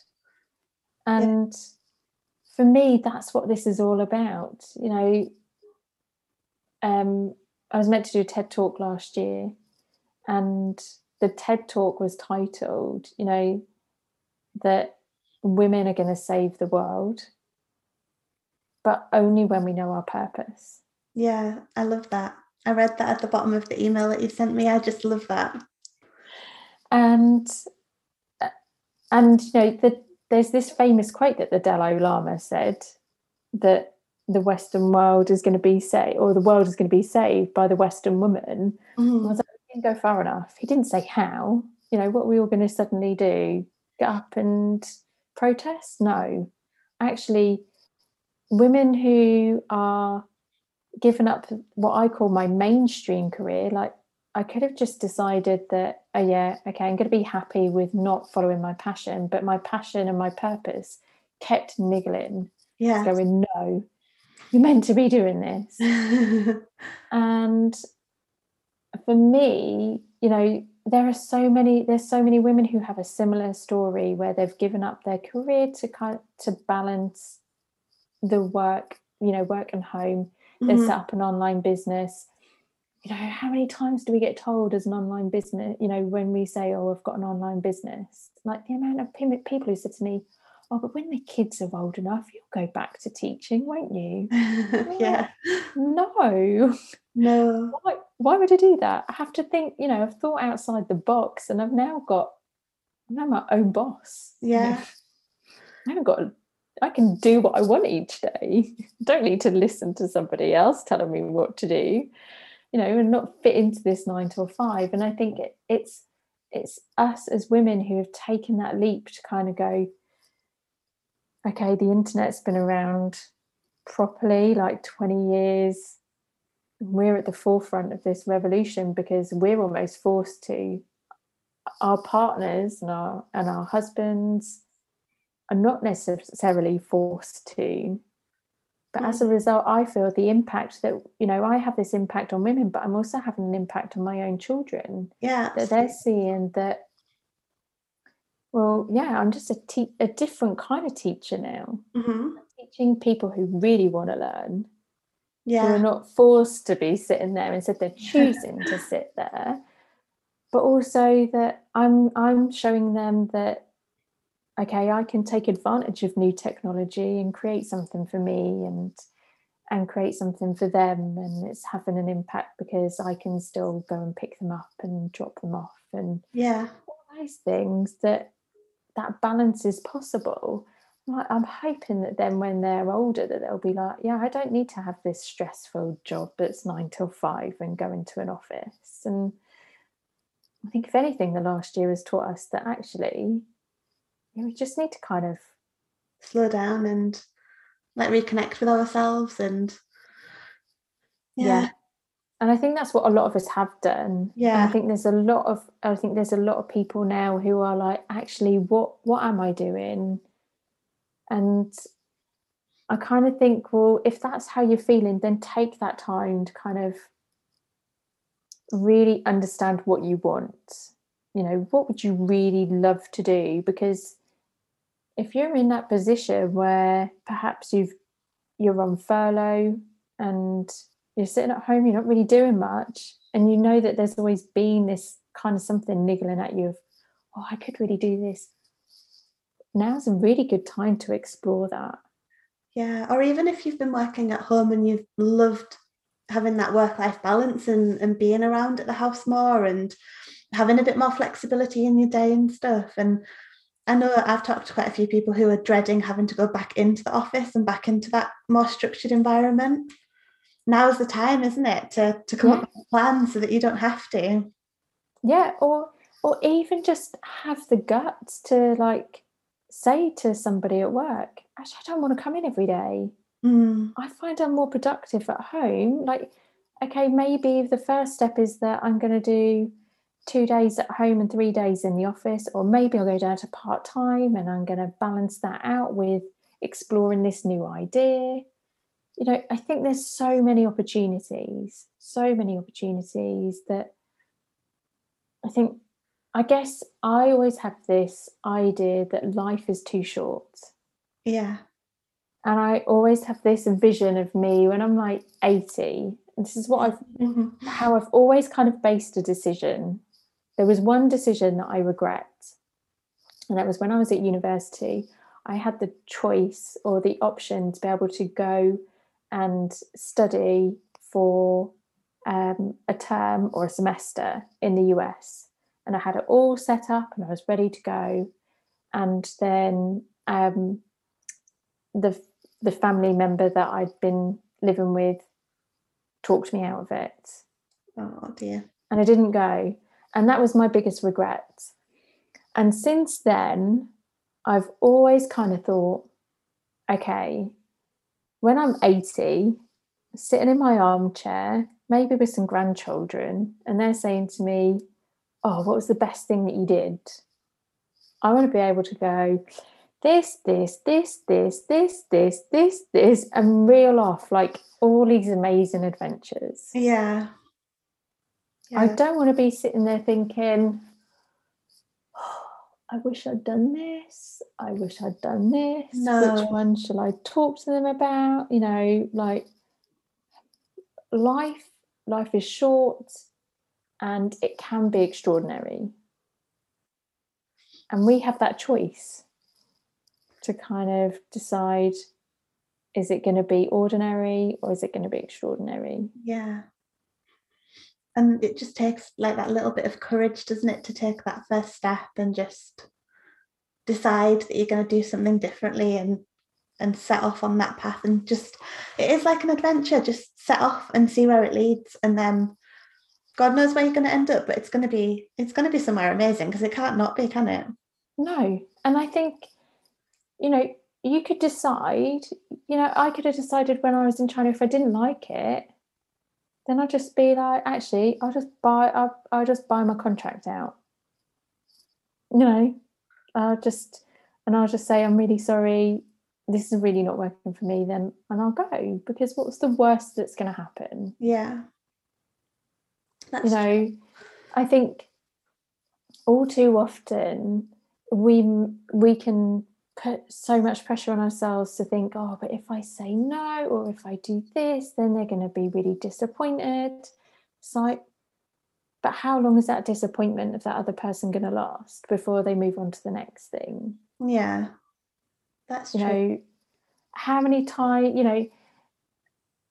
And yeah. For me, that's what this is all about. You know, um, I was meant to do a TED Talk last year, and the TED Talk was titled, you know, that women are going to save the world, but only when we know our purpose. Yeah, I love that. I read that at the bottom of the email that you sent me. I just love that. And and you know, the, there's this famous quote that the Dalai Lama said, that the Western world is going to be saved, or the world is going to be saved by the Western woman. Mm-hmm. I was like, he didn't go far enough. He didn't say how. You know, what are we all going to suddenly do? Get up and protest? No. Actually, women who are given up what I call my mainstream career, like I could have just decided that, oh yeah, okay, I'm going to be happy with not following my passion, but my passion and my purpose kept niggling. Yeah. Going, no, you're meant to be doing this. And for me, you know, there are so many, there's so many women who have a similar story where they've given up their career to kind of, to balance the work, you know, work and home. Mm-hmm. They set up an online business. You know, how many times do we get told as an online business, you know, when we say, oh, I've got an online business, like the amount of people who said to me, oh, but when the kids are old enough, you'll go back to teaching, won't you? Yeah. No. No. Why, why would I do that? I have to think, you know, I've thought outside the box, and I've now got, I'm now my own boss. Yeah. I haven't got, I can do what I want each day. I don't need to listen to somebody else telling me what to do, you know, and not fit into this nine till five. And I think it, it's, it's us as women who have taken that leap to kind of go, okay, the internet's been around properly like twenty years. We're at the forefront of this revolution because we're almost forced to. Our partners and our and our husbands are not necessarily forced to. But mm. as a result, I feel the impact that, you know, I have this impact on women, but I'm also having an impact on my own children. Yeah. That they're seeing that, well, yeah, I'm just a, te- a different kind of teacher now. Mm-hmm. Teaching people who really want to learn, yeah. who are not forced to be sitting there, instead they're choosing to sit there. But also that I'm I'm showing them that, okay, I can take advantage of new technology and create something for me, and and create something for them, and it's having an impact because I can still go and pick them up and drop them off, and Yeah. all those things, that that balance is possible. Like, I'm hoping that then when they're older that they'll be like, yeah, I don't need to have this stressful job that's nine till five and go into an office. And I think if anything, the last year has taught us that actually, yeah, we just need to kind of, Slow down and like reconnect with ourselves and yeah. yeah. And I think that's what a lot of us have done. And I Yeah. think there's a lot of I think there's a lot of people now who are like, actually, what what am I doing? And I kind of think, well, if that's how you're feeling, then take that time to kind of really understand what you want. You know, what would you really love to do? Because if you're in that position where perhaps you've you're on furlough and you're sitting at home, you're not really doing much, and you know that there's always been this kind of something niggling at you of, oh, I could really do this. Now's a really good time to explore that. Yeah. Or even if you've been working at home and you've loved having that work-life balance and, and being around at the house more and having a bit more flexibility in your day and stuff. And I know I've talked to quite a few people who are dreading having to go back into the office and back into that more structured environment. Now's the time, isn't it, to, to come Yeah. up with a plan so that you don't have to. Yeah. Or or even just have the guts to like say to somebody at work, actually, I don't want to come in every day. Mm, I find I'm more productive at home. Like, okay, maybe the first step is that I'm going to do two days at home and three days in the office, or maybe I'll go down to part time and I'm going to balance that out with exploring this new idea. You know, I think there's so many opportunities, so many opportunities that I think, I guess I always have this idea that life is too short. yeah. And I always have this vision of me when I'm like eighty. And this is what I've, Mm-hmm. how I've always kind of based a decision. There was one decision that I regret, and that was when I was at university. I had the choice or the option to be able to go and study for um, a term or a semester in the U S. And I had it all set up and I was ready to go. And then um, the the family member that I'd been living with talked me out of it, Oh dear. and I didn't go. And that was my biggest regret. And since then, I've always kind of thought, okay, when I'm eighty, sitting in my armchair, maybe with some grandchildren, and they're saying to me, oh, what was the best thing that you did? I want to be able to go, this, this, this, this, this, this, this, this, and reel off like all these amazing adventures. Yeah. I Yeah. don't want to be sitting there thinking, oh, I wish I'd done this. I wish I'd done this. No. Which one shall I talk to them about? You know, like life, life is short and it can be extraordinary. And we have that choice to kind of decide, is it going to be ordinary or is it going to be extraordinary? Yeah. And it just takes like that little bit of courage, doesn't it, to take that first step and just decide that you're going to do something differently and and set off on that path. And just, it is like an adventure. Just set off and see where it leads, and then God knows where you're going to end up, but it's going to be it's going to be somewhere amazing, because it can't not be, can it? No. And I think, you know, you could decide, you know, I could have decided when I was in China, if I didn't like it, then I'd just be like, actually, I'll just buy, I'll, I'll just buy my contract out. You know, I'll just, and I'll just say, I'm really sorry, this is really not working for me then, and I'll go, because what's the worst that's going to happen? Yeah. That's You know, true. I think all too often we we can put so much pressure on ourselves to think, oh, but if I say no, or if I do this, then they're going to be really disappointed. It's like, but how long is that disappointment of that other person going to last before they move on to the next thing? Yeah. That's You true. know, how many times, you know,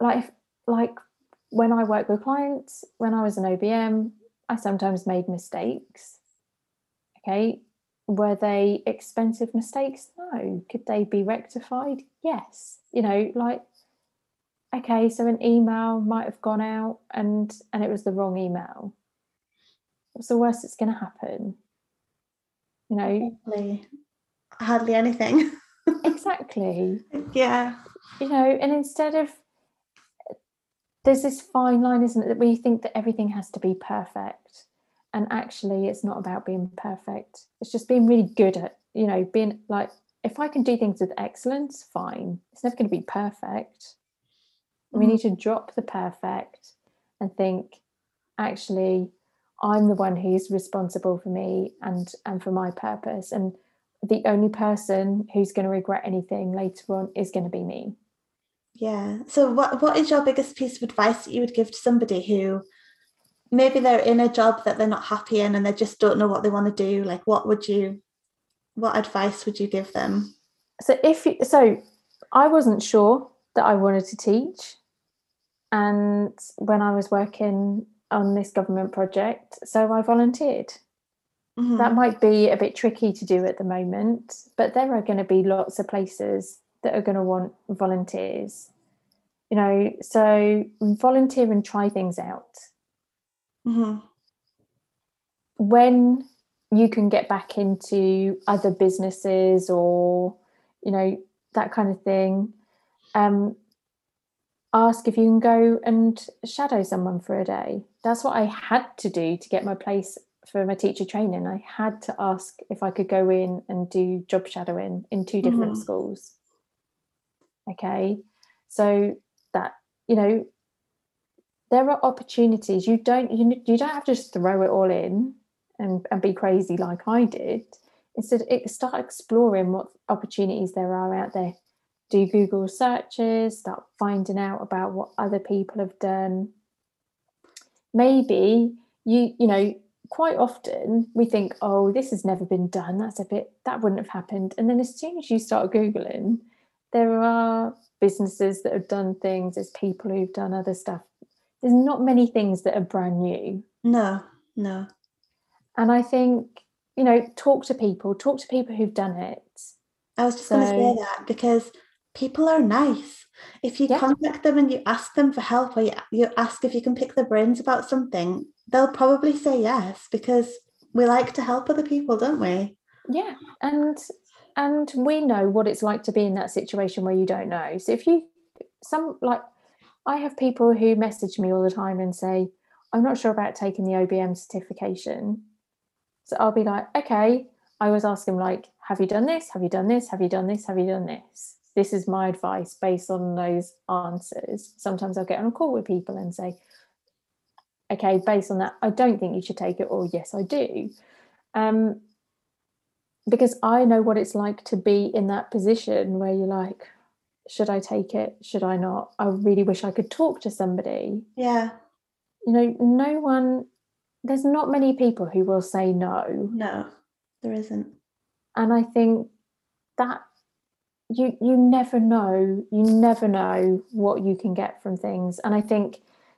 like like when I work with clients, when I was an O B M, I sometimes made mistakes. Okay. Were they expensive mistakes? No. Could they be rectified? Yes. You know, like, okay, so an email might have gone out and and it was the wrong email. What's the worst that's going to happen? You know, Hardly, hardly anything. exactly. Yeah. You know, and instead of, there's this fine line, isn't it, that we think that everything has to be perfect. And actually, it's not about being perfect. It's just being really good at, you know, being like, if I can do things with excellence, fine. It's never going to be perfect. We Mm-hmm. need to drop the perfect and think, actually, I'm the one who's responsible for me and and for my purpose. And the only person who's going to regret anything later on is going to be me. Yeah. So what what is your biggest piece of advice that you would give to somebody who maybe they're in a job that they're not happy in and they just don't know what they want to do? Like what would you what advice would you give them? So if you, so I wasn't sure that I wanted to teach. And when I was working on this government project, so I volunteered. Mm-hmm. That might be a bit tricky to do at the moment, but there are going to be lots of places that are going to want volunteers. You know, so volunteer and try things out. Mm-hmm. When you can get back into other businesses or, you know, that kind of thing, um, ask if you can go and shadow someone for a day. That's what I had to do to get my place for my teacher training. I had to ask if I could go in and do job shadowing in two different Mm-hmm. schools. Okay. So that, you know, there are opportunities. You don't you, you don't have to just throw it all in and, and be crazy like I did. Instead, it, start exploring what opportunities there are out there. Do Google searches, start finding out about what other people have done. Maybe you, you know, quite often we think, oh, this has never been done. That's a bit, that wouldn't have happened. And then as soon as you start Googling, there are businesses that have done things, there's people who've done other stuff. There's not many things that are brand new. No, no. And I think, you know, talk to people, talk to people who've done it. I was just So, going to say that because people are nice. If you yeah, contact them and you ask them for help or you, you ask if you can pick their brains about something, they'll probably say yes because we like to help other people, don't we? yeah. And and we know what it's like to be in that situation where you don't know. So if you some like I have people who message me all the time and say, I'm not sure about taking the O B M certification. So I'll be like, okay. I always ask them, like, have you done this? Have you done this? Have you done this? Have you done this? This is my advice based on those answers. Sometimes I'll get on a call with people and say, okay, based on that, I don't think you should take it, or yes, I do. Um, because I know what it's like to be in that position where you're like, should I take it? Should I not? I really wish I could talk to somebody. Yeah. You know, no one, there's not many people who will say no. No, there isn't. And I think that you you never know, you never know what you can get from things. And I think,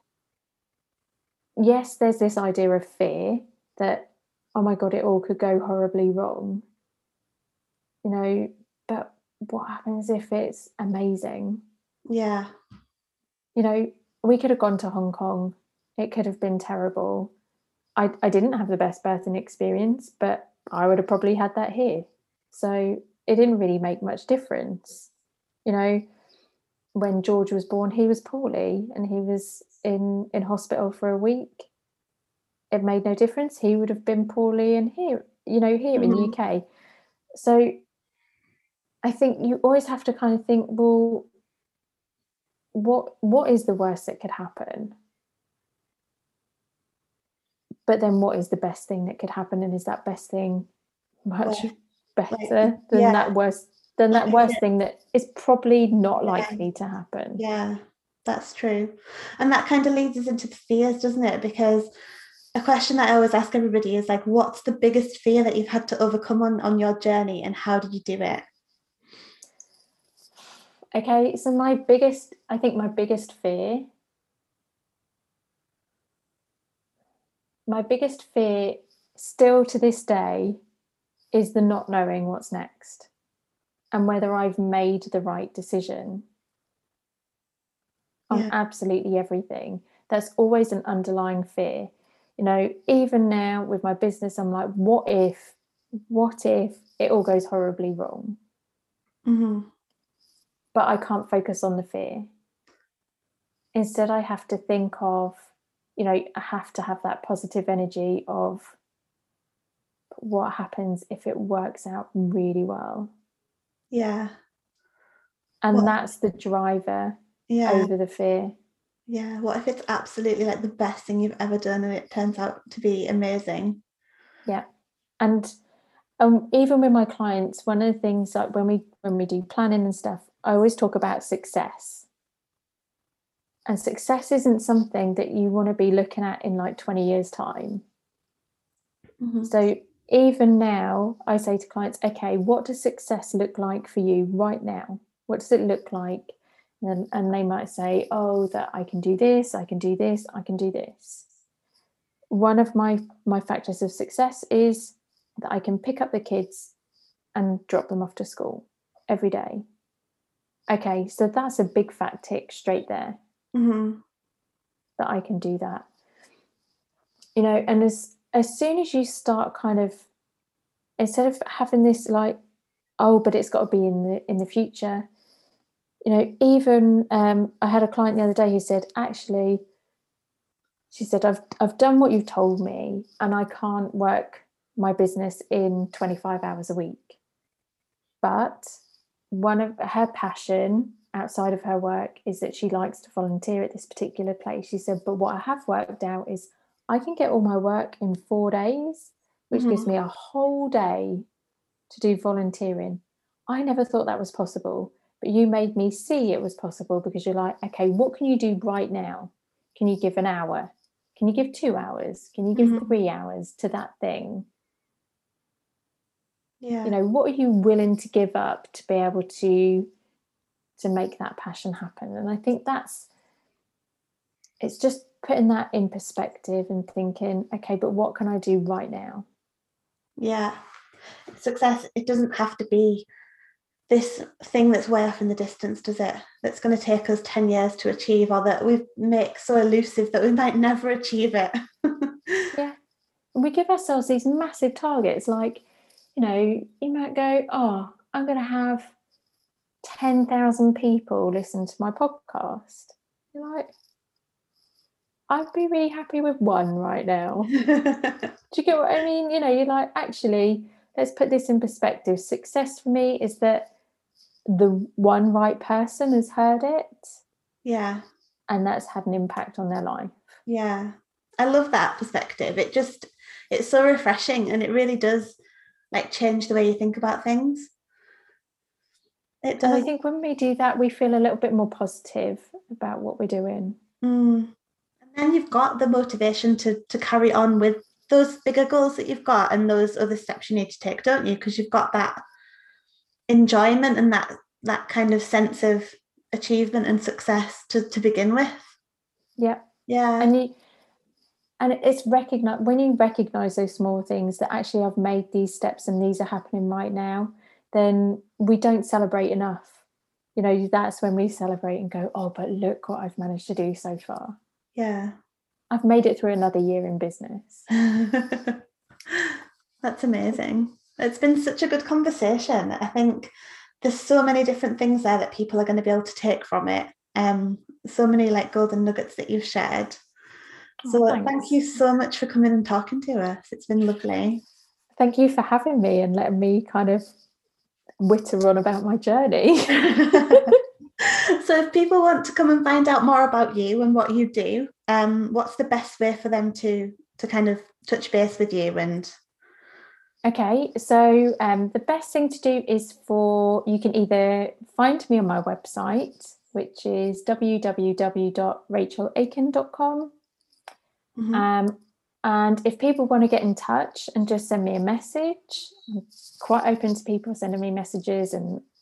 yes, there's this idea of fear that, oh my God, it all could go horribly wrong. You know, but what happens if it's amazing? Yeah. You know, we could have gone to Hong Kong. It could have been terrible. I, I didn't have the best birthing experience, but I would have probably had that here. So it didn't really make much difference. You know, when George was born, he was poorly and he was in, in hospital for a week. It made no difference. He would have been poorly in here, you know, here in the Mm-hmm. U K. So I think you always have to kind of think, well, what what is the worst that could happen? But then what is the best thing that could happen? And is that best thing much Like, like, better than yeah, that worst than like that is worst it? thing that is probably not Yeah, likely to happen? yeah, that's true. And that kind of leads us into the fears, doesn't it? Because a question that I always ask everybody is like, what's the biggest fear that you've had to overcome on, on your journey and how did you do it? Okay, so my biggest, I think my biggest fear, my biggest fear still to this day is the not knowing what's next and whether I've made the right decision on Yeah. absolutely everything. That's always an underlying fear. You know, even now with my business, I'm like, what if, what if it all goes horribly wrong? Mm-hmm. But I can't focus on the fear. Instead, I have to think of, you know, I have to have that positive energy of what happens if it works out really well. Yeah. And What? that's the driver Yeah. over the fear. Yeah. What if it's absolutely like the best thing you've ever done and it turns out to be amazing? Yeah. And um, even with my clients, one of the things like when we when we do planning and stuff, I always talk about success. And success isn't something that you want to be looking at in like twenty years' time. Mm-hmm. So even now, I say to clients, okay, what does success look like for you right now? What does it look like? And, and they might say, oh, that I can do this, I can do this, I can do this. One of my, my factors of success is that I can pick up the kids and drop them off to school every day. Okay, so that's a big fat tick straight there, Mm-hmm. that I can do that. You know, and as as soon as you start kind of, instead of having this like, oh, but it's got to be in the in the future, you know, even um, I had a client the other day who said, actually, she said, I've I've done what you've told me, and I can't work my business in twenty-five hours a week. But one of her passion outside of her work is that she likes to volunteer at this particular place. She said, but what I have worked out is I can get all my work in four days, which gives Mm-hmm. me a whole day to do volunteering. I never thought that was possible, but you made me see it was possible because you're like, okay, what can you do right now? Can you give an hour? Can you give two hours? Can you give Mm-hmm. three hours to that thing? Yeah. You know, what are you willing to give up to be able to to make that passion happen? And I think that's, it's just putting that in perspective and thinking, okay, but what can I do right now? Yeah. Success, it doesn't have to be this thing that's way off in the distance, does it? That's going to take us ten years to achieve, or that we make so elusive that we might never achieve it. Yeah, we give ourselves these massive targets, like, you know, you might go, oh, I'm going to have ten thousand people listen to my podcast. You're like, I'd be really happy with one right now. Do you get what I mean? You know, you're like, actually, let's put this in perspective. Success for me is that the one right person has heard it, Yeah. and that's had an impact on their life. Yeah. I love that perspective. It just, it's so refreshing, and it really does like change the way you think about things. It And I does. think when we do that, we feel a little bit more positive about what we're doing. Mm. And then you've got the motivation to to carry on with those bigger goals that you've got and those other steps you need to take, don't you? Because you've got that enjoyment and that that kind of sense of achievement and success to, to begin with. Yeah. Yeah. And you, and it's recognize, when you recognize those small things that actually I've made these steps and these are happening right now, then we don't celebrate enough. You know, that's when we celebrate and go, oh, but look what I've managed to do so far. Yeah. I've made it through another year in business. That's amazing. It's been such a good conversation. I think there's so many different things there that people are going to be able to take from it. Um, so many like golden nuggets that you've shared. So Oh, thank you so much for coming and talking to us. It's been lovely. Thank you for having me and letting me kind of witter on about my journey. So if people want to come and find out more about you and what you do, um, what's the best way for them to to kind of touch base with you? And Okay, so um, the best thing to do is for, you can either find me on my website, which is w w w dot rachel aiken dot com. mm-hmm. Um, and if people want to get in touch and just send me a message, I'm quite open to people sending me messages and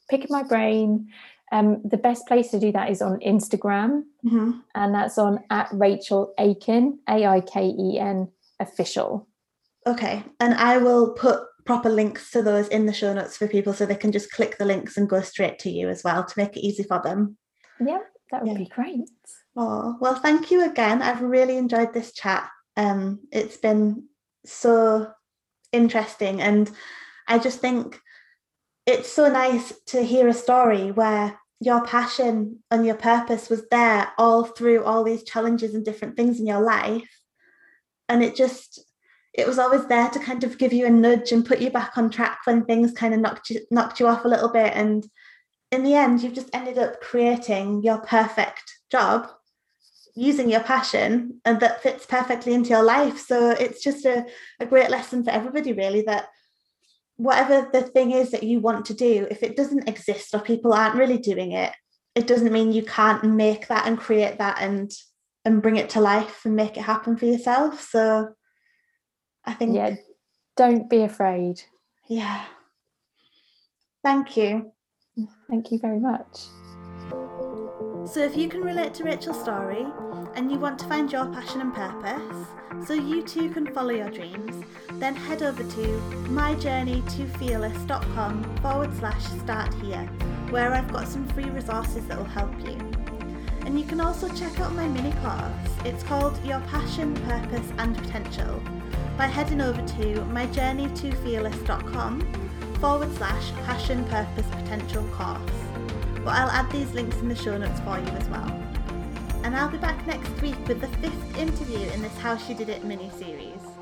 picking my brain. Um, the best place to do that is on Instagram, mm-hmm. and that's on at Rachel Aiken, A I K E N official. Okay, and I will put proper links to those in the show notes for people so they can just click the links and go straight to you as well to make it easy for them. Yeah, that would yeah. be great. Oh, well, thank you again. I've really enjoyed this chat. Um, it's been so interesting, and I just think it's so nice to hear a story where your passion and your purpose was there all through all these challenges and different things in your life. And it just, it was always there to kind of give you a nudge and put you back on track when things kind of knocked you, knocked you off a little bit. And in the end, you've just ended up creating your perfect job using your passion, and that fits perfectly into your life. So it's just a, a great lesson for everybody, really, that whatever the thing is that you want to do, if it doesn't exist or people aren't really doing it, it doesn't mean you can't make that and create that and and bring it to life and make it happen for yourself. So I think, yeah, don't be afraid. Yeah. Thank you. Thank you very much. So if you can relate to Rachel's story and you want to find your passion and purpose so you too can follow your dreams, then head over to myjourneytofearless.com forward slash start here, where I've got some free resources that will help you. And you can also check out my mini course. It's called Your Passion, Purpose and Potential by heading over to myjourneytofearless.com forward slash passion, purpose, potential course. But I'll add these links in the show notes for you as well. And I'll be back next week with the fifth interview in this How She Did It mini-series.